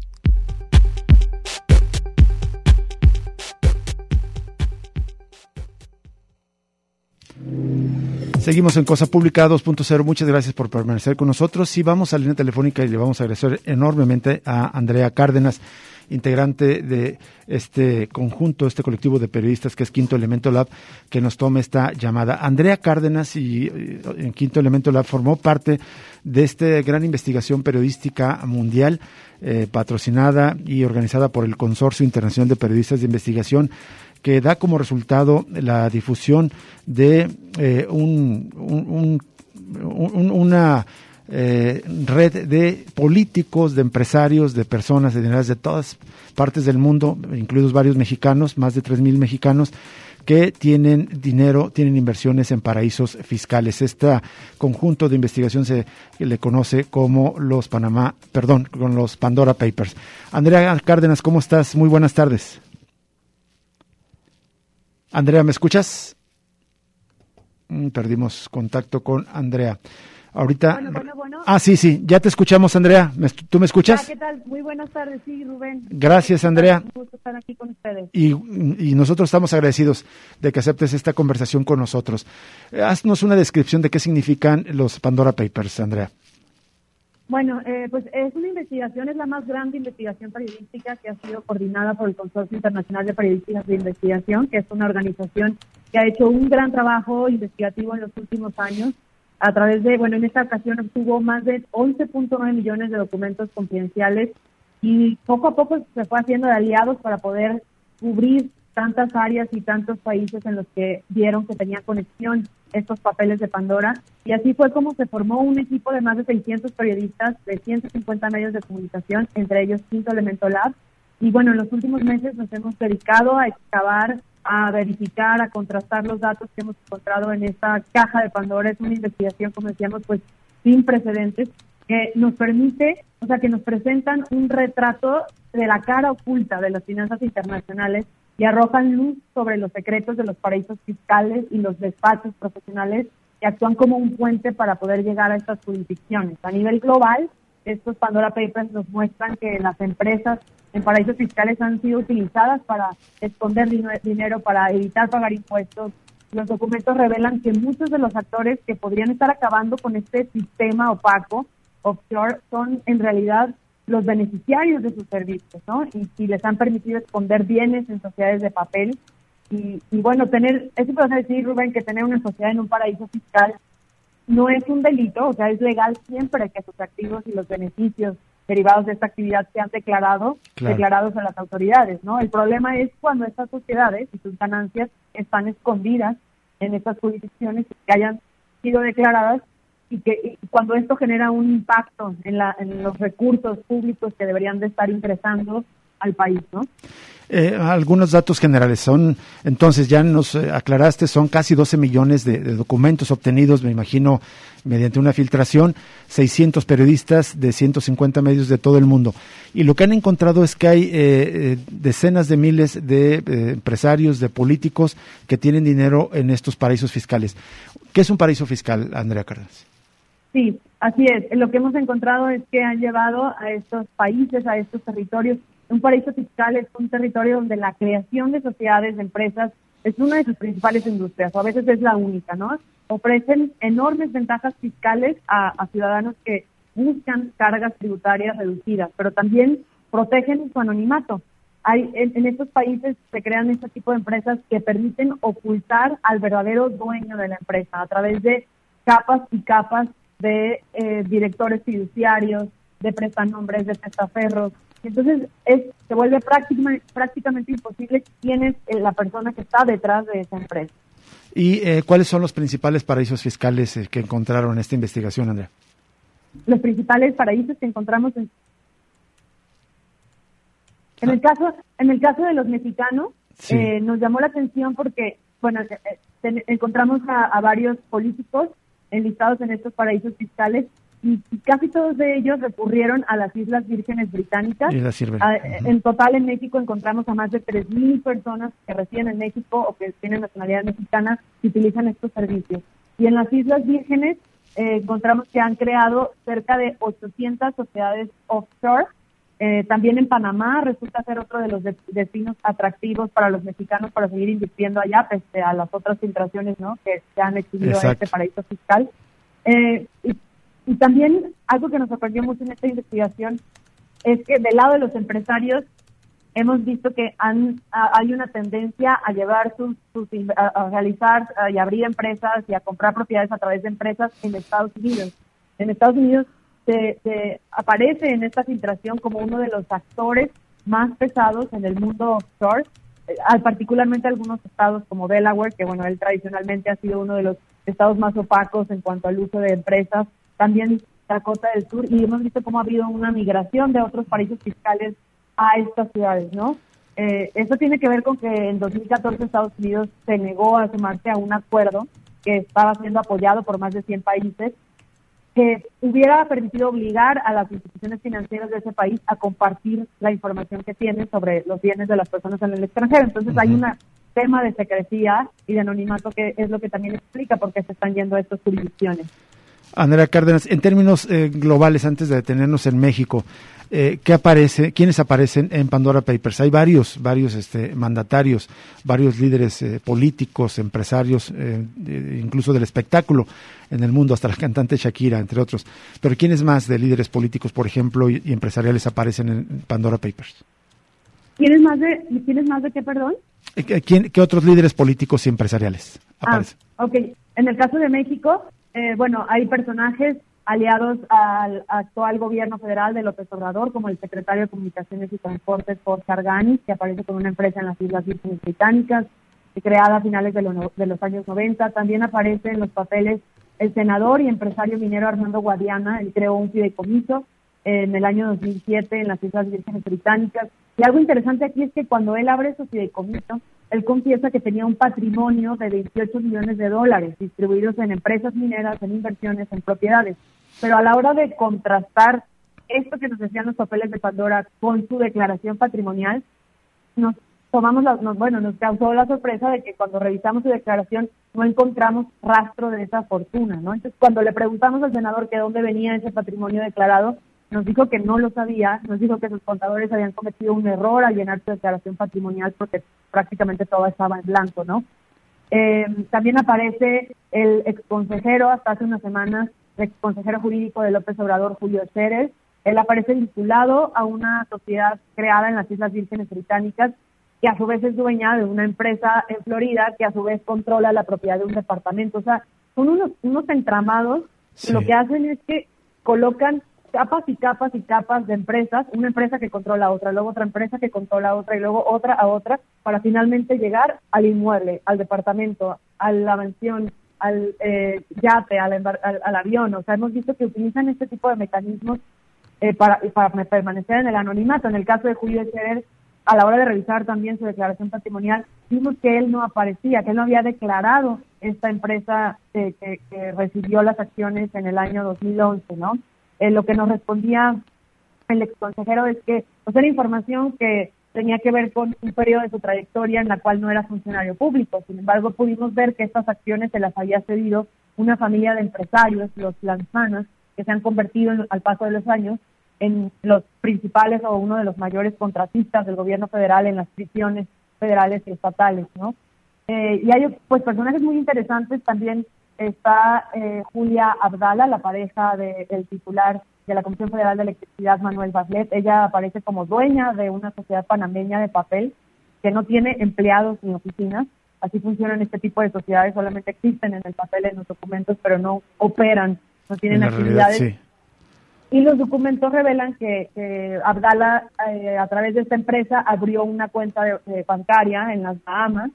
C: Seguimos en Cosa Pública 2.0. Muchas gracias por permanecer con nosotros. Y vamos a la línea telefónica y le vamos a agradecer enormemente a Andrea Cárdenas, integrante de este conjunto, este colectivo de periodistas que es Quinto Elemento Lab, que nos tome esta llamada. Andrea Cárdenas y en Quinto Elemento Lab formó parte de esta gran investigación periodística mundial, patrocinada y organizada por el Consorcio Internacional de Periodistas de Investigación, que da como resultado la difusión de una red de políticos, de empresarios, de personas, de dineros de todas partes del mundo, incluidos varios mexicanos, más de 3,000 mexicanos, que tienen dinero, tienen inversiones en paraísos fiscales. Este conjunto de investigación se le conoce como con los Pandora Papers. Andrea Cárdenas, ¿cómo estás? Muy buenas tardes. Andrea, ¿me escuchas? Perdimos contacto con Andrea. Ahorita. Bueno. Sí, ya te escuchamos, Andrea. ¿Tú me escuchas?
D: ¿Qué tal? Muy buenas tardes, sí, Rubén.
C: Gracias, Andrea.
D: Un gusto estar aquí con ustedes.
C: Y nosotros estamos agradecidos de que aceptes esta conversación con nosotros. Haznos una descripción de qué significan los Pandora Papers, Andrea.
D: Bueno, pues es una investigación, es la más grande investigación periodística que ha sido coordinada por el Consorcio Internacional de Periodistas de Investigación, que es una organización que ha hecho un gran trabajo investigativo en los últimos años. A través de, en esta ocasión obtuvo más de 11.9 millones de documentos confidenciales y poco a poco se fue haciendo de aliados para poder cubrir tantas áreas y tantos países en los que vieron que tenían conexión estos papeles de Pandora, y así fue como se formó un equipo de más de 600 periodistas de 150 medios de comunicación, entre ellos Quinto Elemento Lab, y en los últimos meses nos hemos dedicado a excavar, a verificar, a contrastar los datos que hemos encontrado en esta caja de Pandora. Es una investigación, como decíamos, pues sin precedentes, que nos permite, que nos presentan un retrato de la cara oculta de las finanzas internacionales y arrojan luz sobre los secretos de los paraísos fiscales y los despachos profesionales que actúan como un puente para poder llegar a estas jurisdicciones. A nivel global, estos Pandora Papers nos muestran que las empresas en paraísos fiscales han sido utilizadas para esconder dinero, para evitar pagar impuestos. Los documentos revelan que muchos de los actores que podrían estar acabando con este sistema opaco, offshore, son en realidad los beneficiarios de sus servicios, ¿no? Y les han permitido esconder bienes en sociedades de papel. Y eso puede decir, Rubén, que tener una sociedad en un paraíso fiscal no es un delito, es legal siempre que sus activos y los beneficios derivados de esta actividad sean declarados a las autoridades, ¿no? El problema es cuando estas sociedades y sus ganancias están escondidas en estas jurisdicciones que hayan sido declaradas y cuando esto genera un impacto en los recursos públicos que deberían de estar ingresando al país, ¿no?
C: Algunos datos generales son, entonces ya nos aclaraste, son casi 12 millones de documentos obtenidos, me imagino, mediante una filtración, 600 periodistas de 150 medios de todo el mundo. Y lo que han encontrado es que hay decenas de miles de empresarios, de políticos que tienen dinero en estos paraísos fiscales. ¿Qué es un paraíso fiscal, Andrea Cárdenas?
D: Sí, así es. Lo que hemos encontrado es que han llevado a estos países, a estos territorios. Un paraíso fiscal es un territorio donde la creación de sociedades, de empresas, es una de sus principales industrias, o a veces es la única, ¿no? Ofrecen enormes ventajas fiscales a ciudadanos que buscan cargas tributarias reducidas, pero también protegen su anonimato. En estos países se crean este tipo de empresas que permiten ocultar al verdadero dueño de la empresa a través de capas y capas de directores fiduciarios, de prestanombres, de testaferros. Entonces se vuelve prácticamente imposible quién es la persona que está detrás de esa empresa.
C: ¿Y cuáles son los principales paraísos fiscales que encontraron en esta investigación, Andrea?
D: Los principales paraísos que encontramos en el caso de los mexicanos, sí, nos llamó la atención porque, bueno, encontramos a varios políticos enlistados en estos paraísos fiscales y casi todos de ellos recurrieron a las Islas Vírgenes Británicas. En total en México encontramos a más de 3,000 personas que residen en México o que tienen nacionalidad mexicana y utilizan estos servicios. Y en las Islas Vírgenes encontramos que han creado cerca de 800 sociedades offshore. También en Panamá resulta ser otro de los destinos atractivos para los mexicanos para seguir invirtiendo allá, pese a las otras filtraciones, ¿no?, que se han exhibido a este paraíso fiscal. Y también algo que nos sorprendió mucho en esta investigación es que del lado de los empresarios hemos visto que hay una tendencia a llevar a realizar y abrir empresas y a comprar propiedades a través de empresas en Estados Unidos. En Estados Unidos se aparece en esta filtración como uno de los actores más pesados en el mundo offshore, particularmente algunos estados como Delaware, que bueno, él tradicionalmente ha sido uno de los estados más opacos en cuanto al uso de empresas, también Dakota del Sur, y hemos visto cómo ha habido una migración de otros paraísos fiscales a estas ciudades, ¿no? Esto tiene que ver con que en 2014 Estados Unidos se negó a sumarse a un acuerdo que estaba siendo apoyado por más de 100 países, que hubiera permitido obligar a las instituciones financieras de ese país a compartir la información que tienen sobre los bienes de las personas en el extranjero. Entonces hay un tema de secrecía y de anonimato que es lo que también explica por qué se están yendo a estas jurisdicciones.
C: Andrea Cárdenas, en términos globales, antes de detenernos en México, ¿quiénes aparecen en Pandora Papers? Hay varios mandatarios, varios líderes políticos, empresarios, incluso del espectáculo en el mundo, hasta la cantante Shakira, entre otros. Pero ¿quiénes más de líderes políticos, por ejemplo, y empresariales aparecen en Pandora Papers?
D: ¿Quiénes más de qué, perdón?
C: ¿Qué otros líderes políticos y empresariales aparecen?
D: Ok. En el caso de México, hay personajes aliados al actual gobierno federal de López Obrador, como el secretario de Comunicaciones y Transportes, Jorge Arganis, que aparece con una empresa en las Islas Vírgenes Británicas, creada a finales de los años 90. También aparece en los papeles el senador y empresario minero Armando Guadiana. Él creó un fideicomiso en el año 2007 en las Islas Vírgenes Británicas. Y algo interesante aquí es que cuando él abre su fideicomiso, él confiesa que tenía un patrimonio de $28 millones distribuidos en empresas mineras, en inversiones, en propiedades. Pero a la hora de contrastar esto que nos decían los papeles de Pandora con su declaración patrimonial, nos causó la sorpresa de que cuando revisamos su declaración no encontramos rastro de esa fortuna, ¿no? Entonces, cuando le preguntamos al senador que dónde venía ese patrimonio declarado, nos dijo que no lo sabía, nos dijo que sus contadores habían cometido un error al llenar su declaración patrimonial porque prácticamente todo estaba en blanco, ¿no? También aparece el exconsejero, hasta hace unas semanas, el exconsejero jurídico de López Obrador, Julio Scherer. Él aparece vinculado a una sociedad creada en las Islas Vírgenes Británicas, que a su vez es dueña de una empresa en Florida, que a su vez controla la propiedad de un departamento. O sea, son unos entramados. Sí. Lo que hacen es que colocan capas y capas y capas de empresas, una empresa que controla a otra, luego otra empresa que controla a otra y luego otra a otra, para finalmente llegar al inmueble, al departamento, a la mansión, al yate, al avión. O sea, hemos visto que utilizan este tipo de mecanismos para permanecer en el anonimato. En el caso de Julio Scherer, a la hora de revisar también su declaración patrimonial, vimos que él no aparecía, que él no había declarado esta empresa que recibió las acciones en el año 2011, ¿no? Lo que nos respondía el exconsejero es que era información que tenía que ver con un periodo de su trayectoria en la cual no era funcionario público. Sin embargo, pudimos ver que estas acciones se las había cedido una familia de empresarios, los Lanzanas, que se han convertido al paso de los años en los principales o uno de los mayores contratistas del gobierno federal en las prisiones federales y estatales, ¿no? Y hay personajes muy interesantes también está Julia Abdala, la pareja del titular de la Comisión Federal de Electricidad, Manuel Bartlett. Ella aparece como dueña de una sociedad panameña de papel que no tiene empleados ni oficinas. Así funcionan este tipo de sociedades, solamente existen en el papel, en los documentos, pero no operan, no tienen actividades. Realidad, sí. Y los documentos revelan que Abdala, a través de esta empresa, abrió una cuenta bancaria en las Bahamas.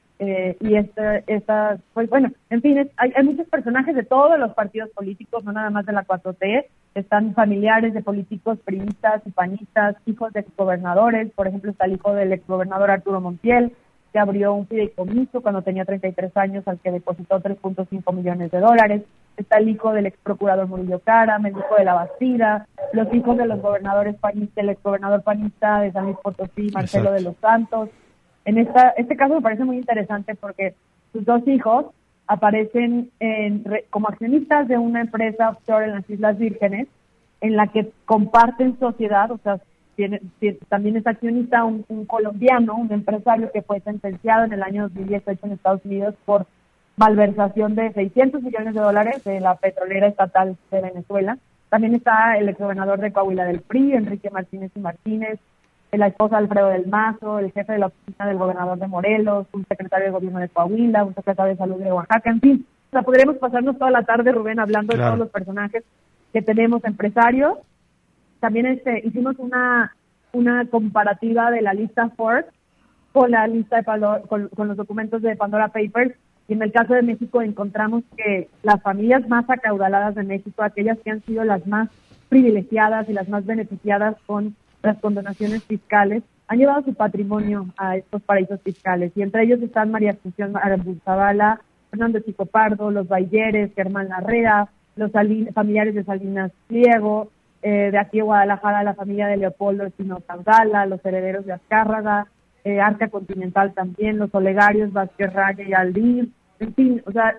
D: Y pues bueno, en fin, hay muchos personajes de todos los partidos políticos, no nada más de la 4T. Están familiares de políticos priistas y panistas, hijos de exgobernadores. Por ejemplo, está el hijo del exgobernador Arturo Montiel, que abrió un fideicomiso cuando tenía 33 años al que depositó $3.5 millones. Está el hijo del exprocurador Murillo Karam, el hijo de la Bastida, los hijos de los gobernadores panistas, el exgobernador panista de San Luis Potosí, Marcelo de los Santos. Este caso me parece muy interesante porque sus dos hijos aparecen como accionistas de una empresa offshore en las Islas Vírgenes, en la que comparten sociedad, o sea, también es accionista un colombiano, un empresario que fue sentenciado en el año 2018 en Estados Unidos por malversación de $600 millones de la petrolera estatal de Venezuela. También está el exgobernador de Coahuila del PRI, Enrique Martínez y Martínez, la esposa de Alfredo del Mazo, el jefe de la oficina del gobernador de Morelos, un secretario de gobierno de Coahuila, un secretario de salud de Oaxaca, en fin. O sea, podríamos pasarnos toda la tarde, Rubén, hablando de todos los personajes que tenemos empresarios. También hicimos una comparativa de la lista Forbes con la lista con los documentos de Pandora Papers, y en el caso de México encontramos que las familias más acaudaladas de México, aquellas que han sido las más privilegiadas y las más beneficiadas con las condonaciones fiscales, han llevado su patrimonio a estos paraísos fiscales, y entre ellos están María Asunción Aramburu-Zavala, Fernando Chico Pardo, los Bayeres, Germán Larrea, los familiares de Salinas Pliego, de aquí de Guadalajara, la familia de Leopoldo Espinosa Abdala, los herederos de Azcárraga, Arca Continental también, los Olegarios, Vázquez Raya y Aldir, en fin, o sea,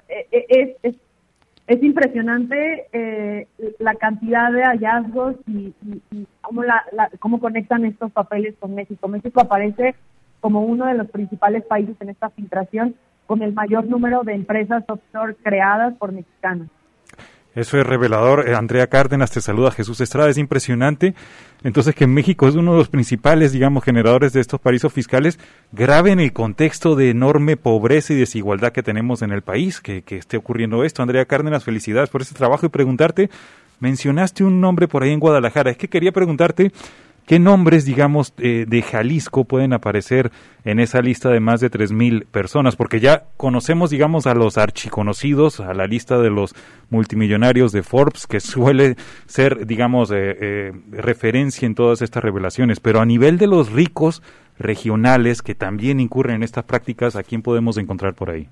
D: es impresionante la cantidad de hallazgos y cómo conectan estos papeles con México. México aparece como uno de los principales países en esta filtración, con el mayor número de empresas offshore creadas por mexicanos.
B: Eso es revelador. Andrea Cárdenas, te saluda Jesús Estrada. Es impresionante. Entonces, que México es uno de los principales, digamos, generadores de estos paraísos fiscales, grave en el contexto de enorme pobreza y desigualdad que tenemos en el país, que esté ocurriendo esto. Andrea Cárdenas, felicidades por este trabajo, y preguntarte, mencionaste un nombre por ahí en Guadalajara. Es que quería preguntarte, ¿qué nombres, digamos, de Jalisco pueden aparecer en esa lista de más de 3,000 personas? Porque ya conocemos, digamos, a los archiconocidos, a la lista de los multimillonarios de Forbes, que suele ser, digamos, referencia en todas estas revelaciones. Pero a nivel de los ricos regionales que también incurren en estas prácticas, ¿a quién podemos encontrar por ahí?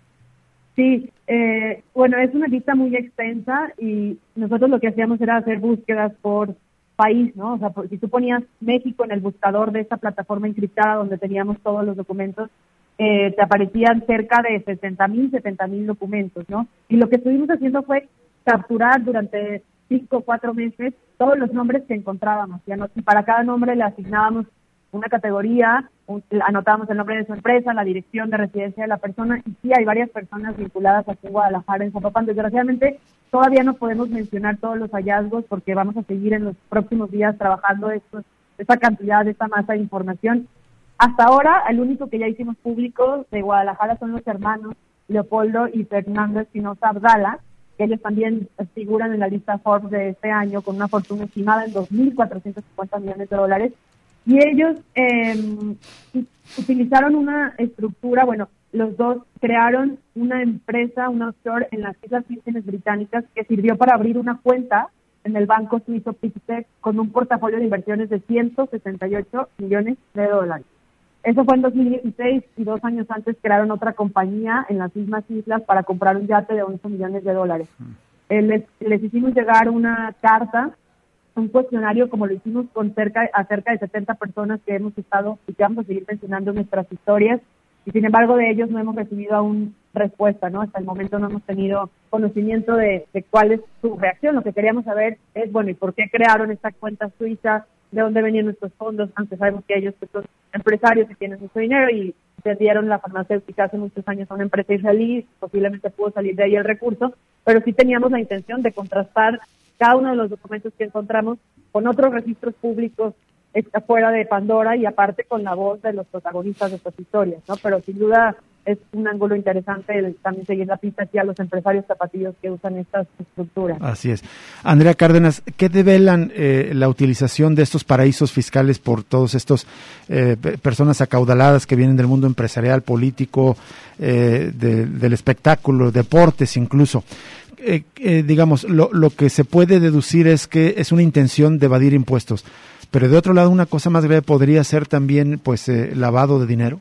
D: Sí, bueno, es una lista muy extensa, y nosotros lo que hacíamos era hacer búsquedas por país, ¿no? O sea, si tú ponías México en el buscador de esta plataforma encriptada donde teníamos todos los documentos, te aparecían cerca de 70,000 documentos, ¿no? Y lo que estuvimos haciendo fue capturar durante 5 o 4 meses todos los nombres que encontrábamos, y para cada nombre le asignábamos una categoría, anotábamos el nombre de su empresa, la dirección de residencia de la persona, y sí hay varias personas vinculadas aquí en Guadalajara, en Zapopan. Desgraciadamente todavía no podemos mencionar todos los hallazgos porque vamos a seguir en los próximos días trabajando esta cantidad, de esta masa de información. Hasta ahora, el único que ya hicimos público de Guadalajara son los hermanos Leopoldo y Fernando Espinosa Abdala, que ellos también figuran en la lista Forbes de este año con una fortuna estimada en $2,450 millones. Y ellos utilizaron una estructura, bueno, los dos crearon una empresa, una offshore en las Islas Vírgenes Británicas, que sirvió para abrir una cuenta en el banco suizo Pictet con un portafolio de inversiones de $168 millones. Eso fue en 2016, y 2 años antes crearon otra compañía en las mismas islas para comprar un yate de $11 millones. Les hicimos llegar una carta, un cuestionario, como lo hicimos con a cerca de 70 personas que hemos estado y que vamos a seguir mencionando nuestras historias, y sin embargo de ellos no hemos recibido aún respuesta, ¿no? Hasta el momento no hemos tenido conocimiento de cuál es su reacción. Lo que queríamos saber es, bueno, ¿y por qué crearon esta cuenta suiza? ¿De dónde venían nuestros fondos? Aunque sabemos que ellos pues, son empresarios que tienen mucho dinero, y vendieron la farmacéutica hace muchos años a una empresa israelí, posiblemente pudo salir de ahí el recurso, pero sí teníamos la intención de contrastar cada uno de los documentos que encontramos con otros registros públicos fuera de Pandora y aparte con la voz de los protagonistas de estas historias, ¿no? Pero sin duda es un ángulo interesante el también seguir la pista aquí a los empresarios zapatillos que usan estas estructuras.
C: Así es. Andrea Cárdenas, ¿qué develan la utilización de estos paraísos fiscales por todos estos personas acaudaladas que vienen del mundo empresarial, político, del espectáculo, deportes incluso? Digamos, lo que se puede deducir es que es una intención de evadir impuestos, pero de otro lado una cosa más grave podría ser también pues lavado de dinero.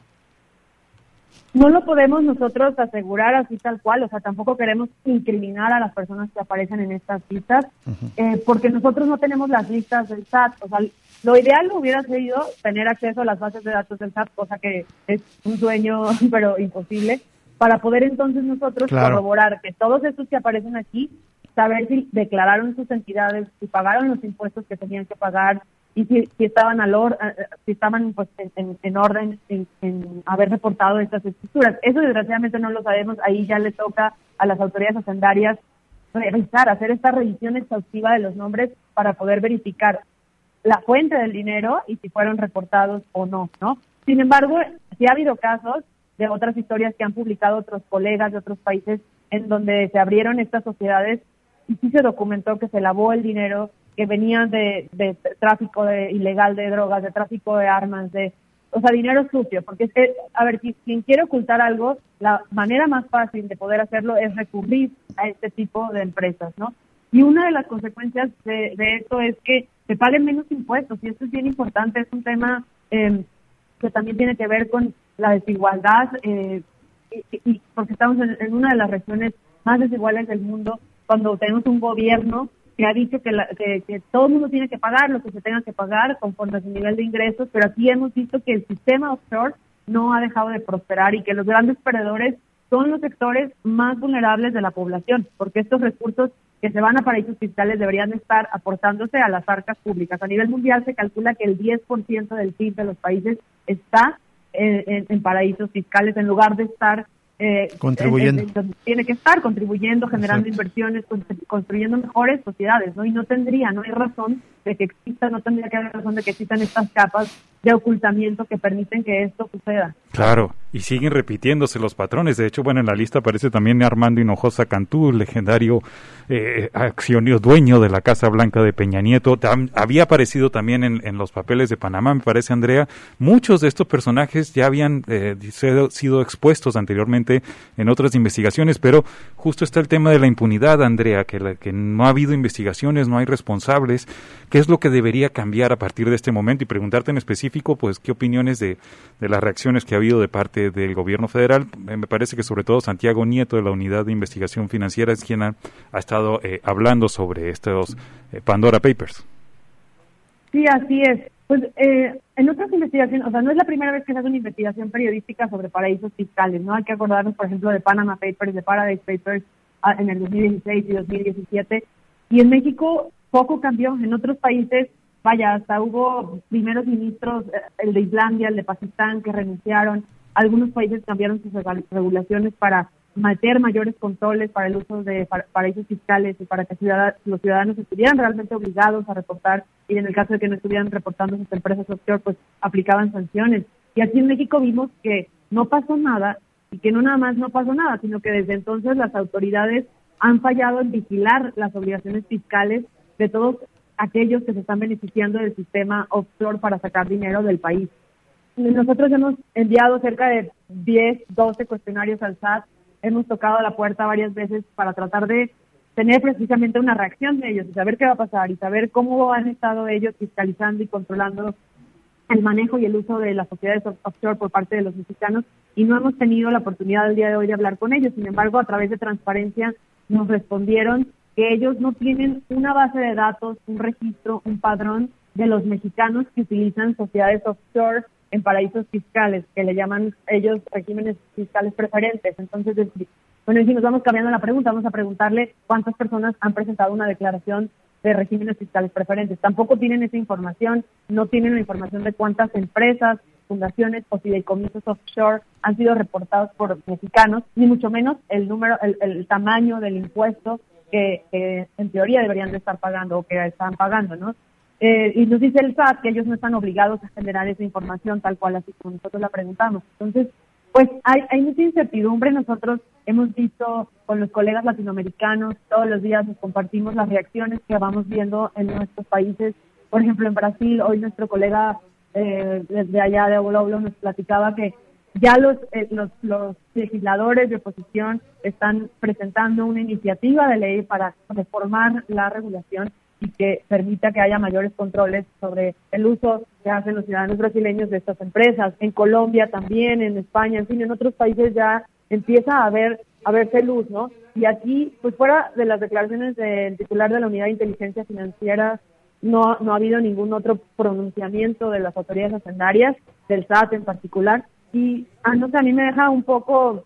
D: No lo podemos nosotros asegurar así tal cual, o sea, tampoco queremos incriminar a las personas que aparecen en estas listas, porque nosotros no tenemos las listas del SAT, o sea, lo ideal hubiera sido tener acceso a las bases de datos del SAT, cosa que es un sueño, pero imposible, para poder entonces nosotros corroborar que todos estos que aparecen aquí, saber si declararon sus entidades, si pagaron los impuestos que tenían que pagar, y si estaban si estaban pues en orden en haber reportado estas estructuras. Eso desgraciadamente no lo sabemos, ahí ya le toca a las autoridades hacendarias revisar, hacer esta revisión exhaustiva de los nombres para poder verificar la fuente del dinero y si fueron reportados o no, ¿no? Sin embargo, sí ha habido casos de otras historias que han publicado otros colegas de otros países en donde se abrieron estas sociedades y sí se documentó que se lavó el dinero que venía de tráfico ilegal de drogas, de tráfico de armas, o sea, dinero sucio, porque es que, a ver, quien quiere ocultar algo, la manera más fácil de poder hacerlo es recurrir a este tipo de empresas, ¿no? Y una de las consecuencias de esto es que se paguen menos impuestos, y esto es bien importante, es un tema que también tiene que ver con la desigualdad, y porque estamos en una de las regiones más desiguales del mundo, cuando tenemos un gobierno que ha dicho que todo el mundo tiene que pagar lo que se tenga que pagar conforme a su nivel de ingresos, pero aquí hemos visto que el sistema offshore no ha dejado de prosperar y que los grandes perdedores son los sectores más vulnerables de la población, porque estos recursos que se van a paraísos fiscales deberían estar aportándose a las arcas públicas. A nivel mundial se calcula que el 10% del PIB de los países está en paraísos fiscales en lugar de estar
C: contribuyendo.
D: Tiene que estar contribuyendo, generando inversiones, construyendo mejores sociedades, ¿no? Y no hay razón de que no tendría que haber razón de que existan estas capas de ocultamiento que permiten que esto suceda.
B: Claro, y siguen repitiéndose los patrones. De hecho, bueno, en la lista aparece también Armando Hinojosa Cantú, legendario accionista, dueño de la Casa Blanca de Peña Nieto. Había aparecido también en los papeles de Panamá, me parece, Andrea. Muchos de estos personajes ya habían sido expuestos anteriormente en otras investigaciones, pero justo está el tema de la impunidad, Andrea, que no ha habido investigaciones, no hay responsables. ¿Qué es lo que debería cambiar a partir de este momento? Y preguntarte en específico, pues, ¿qué opiniones de las reacciones que ha habido de parte del gobierno federal? Me parece que sobre todo Santiago Nieto, de la Unidad de Investigación Financiera, es quien ha estado hablando sobre estos Pandora Papers.
D: Sí, así es. Pues en otras investigaciones, o sea, no es la primera vez que se hace una investigación periodística sobre paraísos fiscales, ¿no? Hay que acordarnos, por ejemplo, de Panama Papers, de Paradise Papers en el 2016 y 2017. Y en México poco cambió. En otros países, vaya, hasta hubo primeros ministros, el de Islandia, el de Pakistán, que renunciaron. Algunos países cambiaron sus regulaciones para meter mayores controles para el uso de paraísos fiscales y para que los ciudadanos estuvieran realmente obligados a reportar, y en el caso de que no estuvieran reportando sus empresas offshore, pues aplicaban sanciones. Y aquí en México vimos que no pasó nada, y que no nada más no pasó nada, sino que desde entonces las autoridades han fallado en vigilar las obligaciones fiscales de todos aquellos que se están beneficiando del sistema offshore para sacar dinero del país. Nosotros hemos enviado cerca de 10, 12 cuestionarios al SAT, hemos tocado la puerta varias veces para tratar de tener precisamente una reacción de ellos y saber qué va a pasar y saber cómo han estado ellos fiscalizando y controlando el manejo y el uso de las sociedades offshore por parte de los mexicanos, y no hemos tenido la oportunidad el día de hoy de hablar con ellos. Sin embargo, a través de Transparencia nos respondieron que ellos no tienen una base de datos, un registro, un padrón de los mexicanos que utilizan sociedades offshore en paraísos fiscales, que le llaman ellos regímenes fiscales preferentes. Entonces, bueno, si nos vamos cambiando la pregunta, vamos a preguntarle cuántas personas han presentado una declaración de regímenes fiscales preferentes. Tampoco tienen esa información, no tienen la información de cuántas empresas fundaciones o fideicomisos offshore han sido reportados por mexicanos, ni mucho menos el tamaño del impuesto que en teoría deberían de estar pagando o que están pagando, ¿no? Y nos dice el SAT que ellos no están obligados a generar esa información tal cual así como nosotros la preguntamos. Entonces, pues hay mucha incertidumbre. Nosotros hemos visto con los colegas latinoamericanos, todos los días nos compartimos las reacciones que vamos viendo en nuestros países. Por ejemplo, en Brasil, hoy nuestro colega desde allá de Aulaulo nos platicaba que ya los legisladores de oposición están presentando una iniciativa de ley para reformar la regulación y que permita que haya mayores controles sobre el uso que hacen los ciudadanos brasileños de estas empresas. En Colombia también, en España, en fin, en otros países ya empieza a verse luz, ¿no? Y aquí, pues fuera de las declaraciones del titular de la Unidad de Inteligencia Financiera, no ha habido ningún otro pronunciamiento de las autoridades hacendarias, del SAT en particular, y no sé, a mí me deja un poco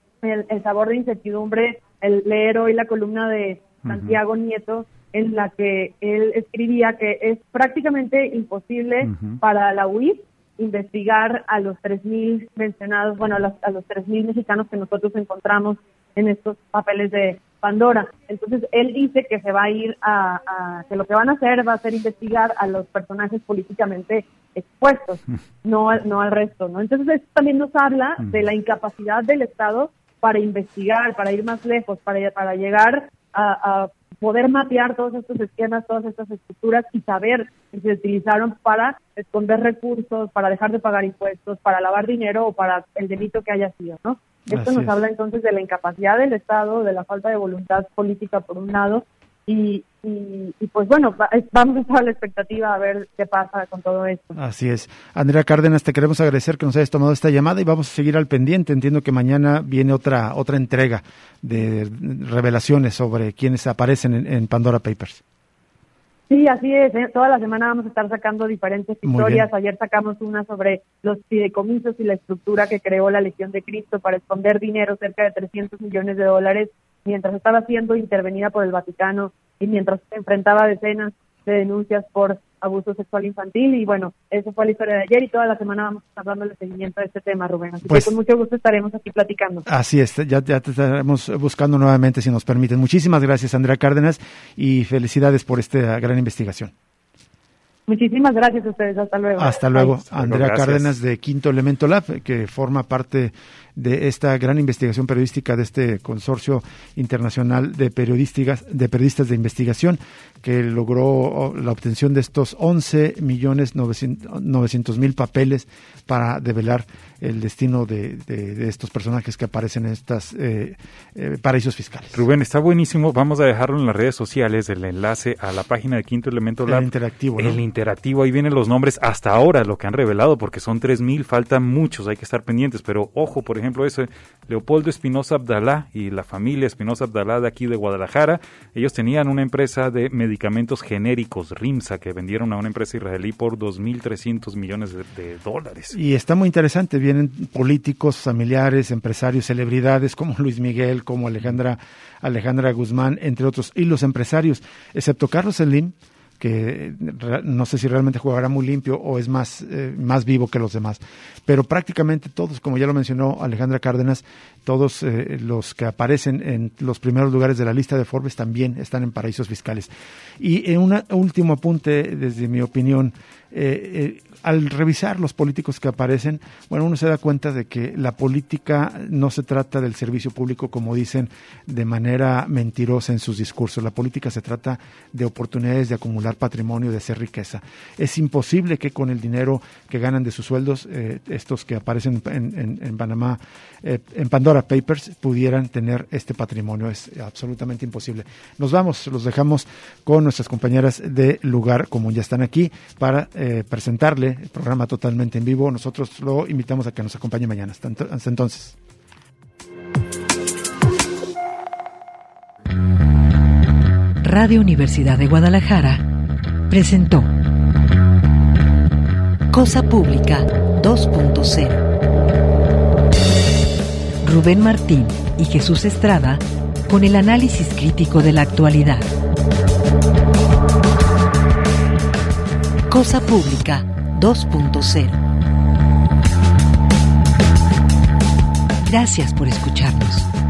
D: el sabor de incertidumbre el leer hoy la columna de Santiago Nieto, en la que él escribía que es prácticamente imposible para la UIF investigar a los 3,000 mencionados, bueno, a los 3,000 mexicanos que nosotros encontramos en estos papeles de Pandora. Entonces, él dice que se va a ir que lo que van a hacer va a ser investigar a los personajes políticamente expuestos, no al resto, ¿no? Entonces, esto también nos habla de la incapacidad del Estado para investigar, para ir más lejos, para llegar a poder mapear todos estos esquemas, todas estas estructuras y saber si se utilizaron para esconder recursos, para dejar de pagar impuestos, para lavar dinero o para el delito que haya sido, ¿no? Esto nos habla entonces de la incapacidad del Estado, de la falta de voluntad política por un lado y pues bueno, vamos a estar a la expectativa a ver qué pasa con todo esto.
C: Así es. Andrea Cárdenas, te queremos agradecer que nos hayas tomado esta llamada y vamos a seguir al pendiente. Entiendo que mañana viene otra entrega de revelaciones sobre quienes aparecen en Pandora Papers.
D: Sí, así es. Toda la semana vamos a estar sacando diferentes historias. Ayer sacamos una sobre los fideicomisos y la estructura que creó la Legión de Cristo para esconder dinero, cerca de $300 millones, mientras estaba siendo intervenida por el Vaticano y mientras se enfrentaba a decenas de denuncias por abuso sexual infantil. Y bueno, eso fue la historia de ayer y toda la semana vamos a estar dándole seguimiento a este tema, Rubén. Así que con mucho gusto estaremos aquí platicando. Así es,
C: ya te estaremos buscando nuevamente si nos permiten. Muchísimas gracias, Andrea Cárdenas, y felicidades por esta gran investigación.
D: Muchísimas gracias a ustedes. Hasta luego.
C: Hasta luego. Andrea Cárdenas de Quinto Elemento Lab, que forma parte de esta gran investigación periodística de este consorcio internacional de periodistas de investigación, que logró la obtención de estos 11.900.000 papeles para develar el destino de estos personajes que aparecen en estos paraísos fiscales.
B: Rubén, está buenísimo. Vamos a dejarlo en las redes sociales, el enlace a la página de Quinto Elemento Lab.
C: El interactivo, ¿no?
B: El interactivo, ahí vienen los nombres hasta ahora, lo que han revelado, porque son 3,000, faltan muchos, hay que estar pendientes, pero ojo, por ejemplo, ese Leopoldo Espinosa Abdalá y la familia Espinosa Abdalá de aquí de Guadalajara, ellos tenían una empresa de medicamentos genéricos, Rimsa, que vendieron a una empresa israelí por $2,300 millones de dólares.
C: Y está muy interesante, vienen políticos, familiares, empresarios, celebridades como Luis Miguel, como Alejandra Guzmán, entre otros, y los empresarios, excepto Carlos Slim, que no sé si realmente jugará muy limpio o es más vivo que los demás. Pero prácticamente todos, como ya lo mencionó Alejandra Cárdenas, todos los que aparecen en los primeros lugares de la lista de Forbes también están en paraísos fiscales. Y en un último apunte, desde mi opinión, al revisar los políticos que aparecen, bueno, uno se da cuenta de que la política no se trata del servicio público, como dicen de manera mentirosa en sus discursos. La política se trata de oportunidades de acumular patrimonio, de hacer riqueza. Es imposible que con el dinero que ganan de sus sueldos, estos que aparecen en Panamá, en Pandora Papers, pudieran tener este patrimonio. Es absolutamente imposible. Nos vamos, los dejamos con nuestras compañeras de Lugar Común. Ya están aquí para presentarle el programa totalmente en vivo. Nosotros lo invitamos a que nos acompañe mañana. Hasta entonces.
A: Radio Universidad de Guadalajara presentó Cosa Pública 2.0. Rubén Martín y Jesús Estrada con el análisis crítico de la actualidad. Cosa Pública 2.0. Gracias por escucharnos.